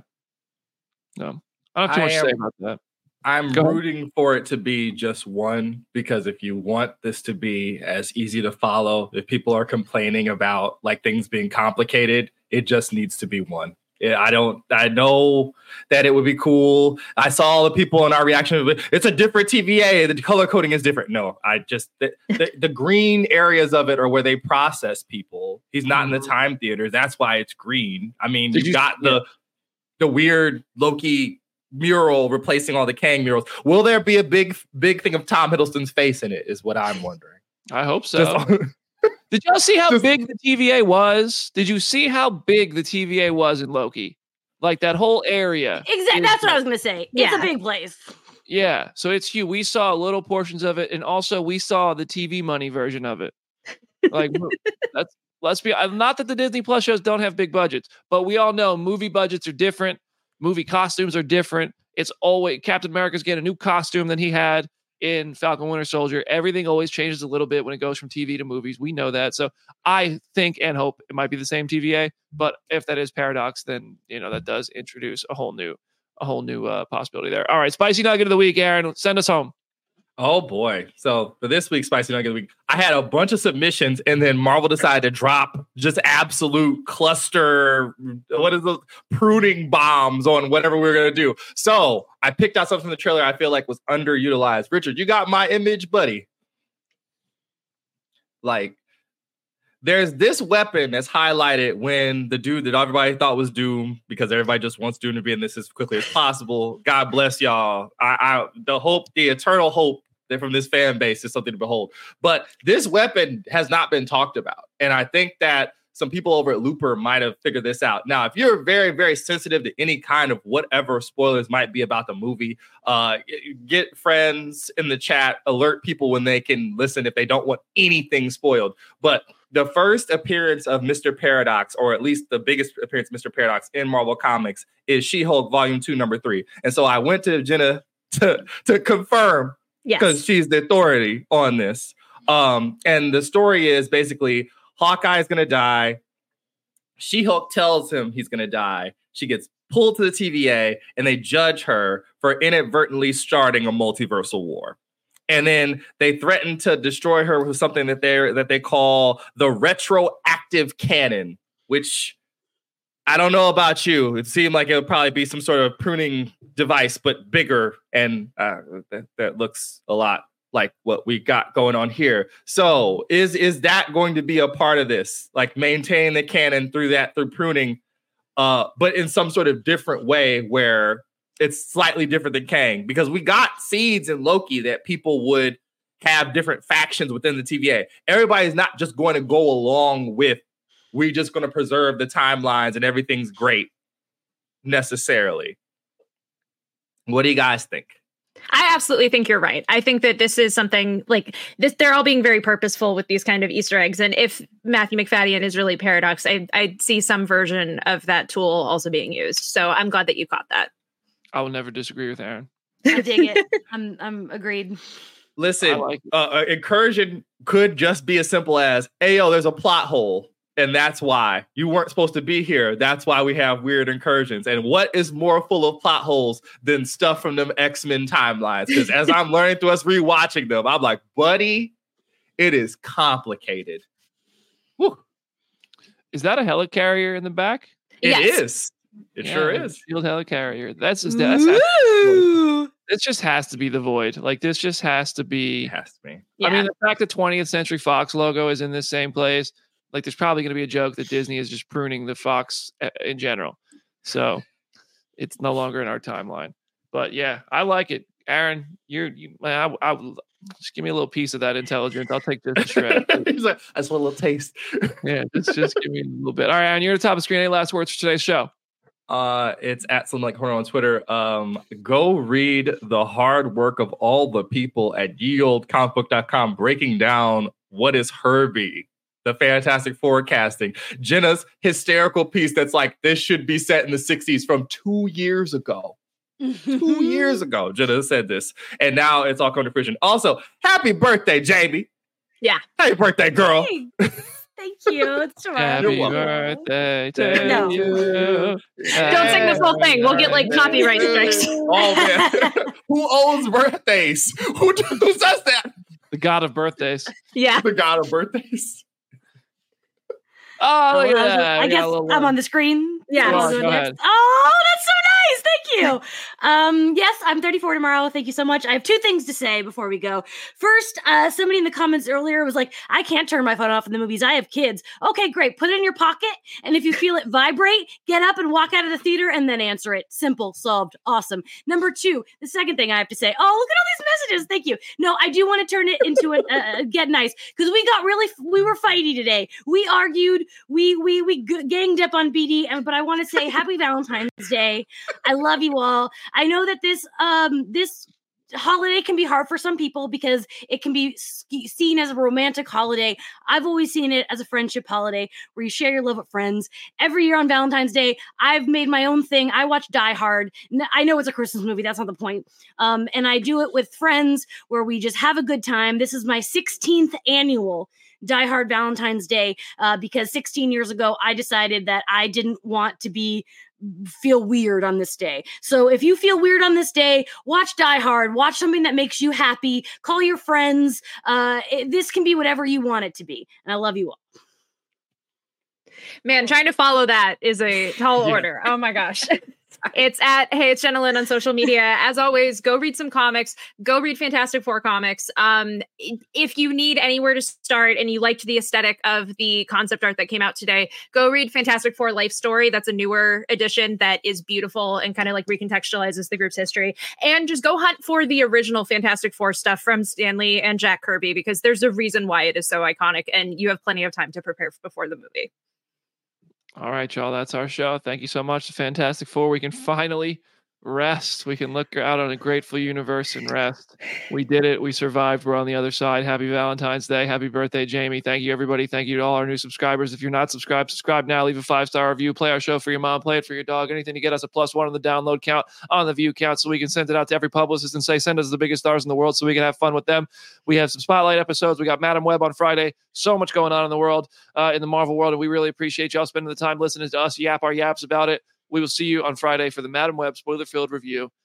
No, I don't have too much I to say am- about that. I'm Go ahead. rooting for it to be just one, because if you want this to be as easy to follow, if people are complaining about like things being complicated, it just needs to be one. Yeah, I don't, I know that it would be cool. I saw all the people in our reaction. It's a different T V A. The color coding is different. No, I just, the, the, the green areas of it are where they process people. He's not in the time theater. That's why it's green. I mean, Did you you- got the, the weird Loki mural replacing all the Kang murals. Will there be a big, big thing of Tom Hiddleston's face in it? Is what I'm wondering. I hope so. Just- Did y'all see how Just- big the T V A was? Did you see how big the T V A was in Loki? Like that whole area. Exactly. is That's what I big. was going to say. It's Yeah. a big place. Yeah. So it's huge. We saw little portions of it, and also we saw the T V money version of it. Like that's let's be not that the Disney Plus shows don't have big budgets, but we all know movie budgets are different. Movie costumes are different. It's always Captain America's getting a new costume than he had in Falcon Winter Soldier. Everything always changes a little bit when it goes from T V to movies. We know that. So I think and hope it might be the same T V A, but if that is Paradox, then you know that does introduce a whole new a whole new uh, possibility there. All right, Spicy Nugget of the Week, Aaron. Send us home. Oh boy. So for this week's Spicy Nugget of the Week, I had a bunch of submissions, and then Marvel decided to drop just absolute cluster, what is those pruning bombs on whatever we were gonna do. So I picked out something from the trailer I feel like was underutilized. Richard, you got my image, buddy. Like, there's this weapon that's highlighted when the dude that everybody thought was Doom, because everybody just wants Doom to be in this as quickly as possible. God bless y'all. I, I the hope, the eternal hope that from this fan base is something to behold. But this weapon has not been talked about. And I think that some people over at Looper might have figured this out. Now, if you're very, very sensitive to any kind of whatever spoilers might be about the movie, uh, get friends in the chat, alert people when they can listen if they don't want anything spoiled. But the first appearance of Mister Paradox, or at least the biggest appearance of Mister Paradox in Marvel Comics, is She-Hulk Volume two, Number three. And so I went to Jenna to, to confirm, because Yes. she's the authority on this. Um, and the story is basically Hawkeye is going to die. She-Hulk tells him he's going to die. She gets pulled to the T V A, and they judge her for inadvertently starting a multiversal war. And then they threaten to destroy her with something that they that they call the retroactive cannon, which I don't know about you. It seemed like it would probably be some sort of pruning device, but bigger, and uh, that, that looks a lot like what we got going on here. So is is that going to be a part of this? Like maintain the canon through that, through pruning, uh, but in some sort of different way where it's slightly different than Kang? Because we got seeds in Loki that people would have different factions within the T V A. Everybody's not just going to go along with, we're just going to preserve the timelines and everything's great necessarily. What do you guys think? I absolutely think you're right. I think that this is something like this. They're all being very purposeful with these kind of Easter eggs. And if Matthew McFadden is really Paradox, I, I see some version of that tool also being used. So I'm glad that you caught that. I will never disagree with Aaron. I dig it. I'm I'm agreed. Listen, like uh, uh, incursion could just be as simple as, hey, yo, there's a plot hole. And that's why you weren't supposed to be here. That's why we have weird incursions. And what is more full of plot holes than stuff from them X-Men timelines? Because as I'm learning through us rewatching them, I'm like, buddy, it is complicated. Whew. Is that a helicarrier in the back? It Yes. is. It Yeah, sure it's a is. Shield helicarrier. That's just that's, that's this just has to be the Void. Like this just has to be. It has to be. Yeah. I mean, the fact the twentieth Century Fox logo is in this same place, like there's probably going to be a joke that Disney is just pruning the Fox uh, in general. So it's no longer in our timeline. But yeah, I like it. Aaron, you're you. I, I, I just give me a little piece of that intelligence. I'll take this a shred. He's like, I just want a little taste. Yeah, just just give me a little bit. All right, Aaron, you're at the top of the screen. Any last words for today's show? Uh, it's at Slim Like Horror on Twitter. Um, go read the hard work of all the people at ye old comic book dot com breaking down what is Herbie, the Fantastic Four casting. Jenna's hysterical piece that's like, this should be set in the sixties from two years ago. two years ago, Jenna said this. And now it's all coming to fruition. Also, happy birthday, Jamie. Yeah. Happy birthday, girl. Thank you. It's tomorrow. Happy welcome. birthday to No. you. Don't sing this whole thing. We'll get like copyright strikes. Oh, man. Who owns birthdays? Who, who does that? The god of birthdays. Yeah. The god of birthdays. Oh, look at Oh, that. I We got guess a little I'm one. on the screen. Yeah. Go I'll on, do it go next. ahead. Oh, that's so nice. Thank you. Um, yes, I'm thirty-four tomorrow. Thank you so much. I have two things to say before we go. First, uh, somebody in the comments earlier was like, I can't turn my phone off in the movies. I have kids. Okay, great. Put it in your pocket. And if you feel it vibrate, get up and walk out of the theater and then answer it. Simple, solved, awesome. Number two, the second thing I have to say, oh, look at all these messages. Thank you. No, I do want to turn it into a uh, get nice because we got really, we were fighty today. We argued, we, we, we g- ganged up on B D, and, but I want to say happy Valentine's Day. I love you all. I know that this um this holiday can be hard for some people because it can be sk- seen as a romantic holiday. I've always seen it as a friendship holiday where you share your love with friends. Every year on Valentine's Day, I've made my own thing. I watch Die Hard. N- I know it's a Christmas movie. That's not the point. Um, and I do it with friends where we just have a good time. This is my sixteenth annual Die Hard Valentine's Day uh, because sixteen years ago, I decided that I didn't want to be feel weird on this day. So if you feel weird on this day, watch Die Hard, watch something that makes you happy, call your friends. Uh, it, this can be whatever you want it to be. And I love you all. Man, trying to follow that is a tall Yeah. order. Oh my gosh. It's at Hey It's Jenna Lynn on social media. As always, go read some comics. Go read Fantastic Four comics. Um, if you need anywhere to start and you liked the aesthetic of the concept art that came out today, go read Fantastic Four Life Story. That's a newer edition that is beautiful and kind of like recontextualizes the group's history. And just go hunt for the original Fantastic Four stuff from Stan Lee and Jack Kirby because there's a reason why it is so iconic, and you have plenty of time to prepare before the movie. All right, y'all. That's our show. Thank you so much to Fantastic Four. We can finally rest. We can look out on a grateful universe and rest. We did it. We survived. We're on the other side. Happy Valentine's Day. Happy birthday, Jamie. Thank you, everybody. Thank you to all our new subscribers. If you're not subscribed, subscribe now. Leave a five-star review. Play our show for your mom. Play it for your dog. Anything to get us a plus one on the download count, on the view count, so we can send it out to every publicist and say, send us the biggest stars in the world so we can have fun with them. We have some spotlight episodes. We got Madam Web on Friday. So much going on in the world, uh, in the Marvel world, and we really appreciate y'all spending the time listening to us yap our yaps about it. We will see you on Friday for the Madam Web spoiler-filled review.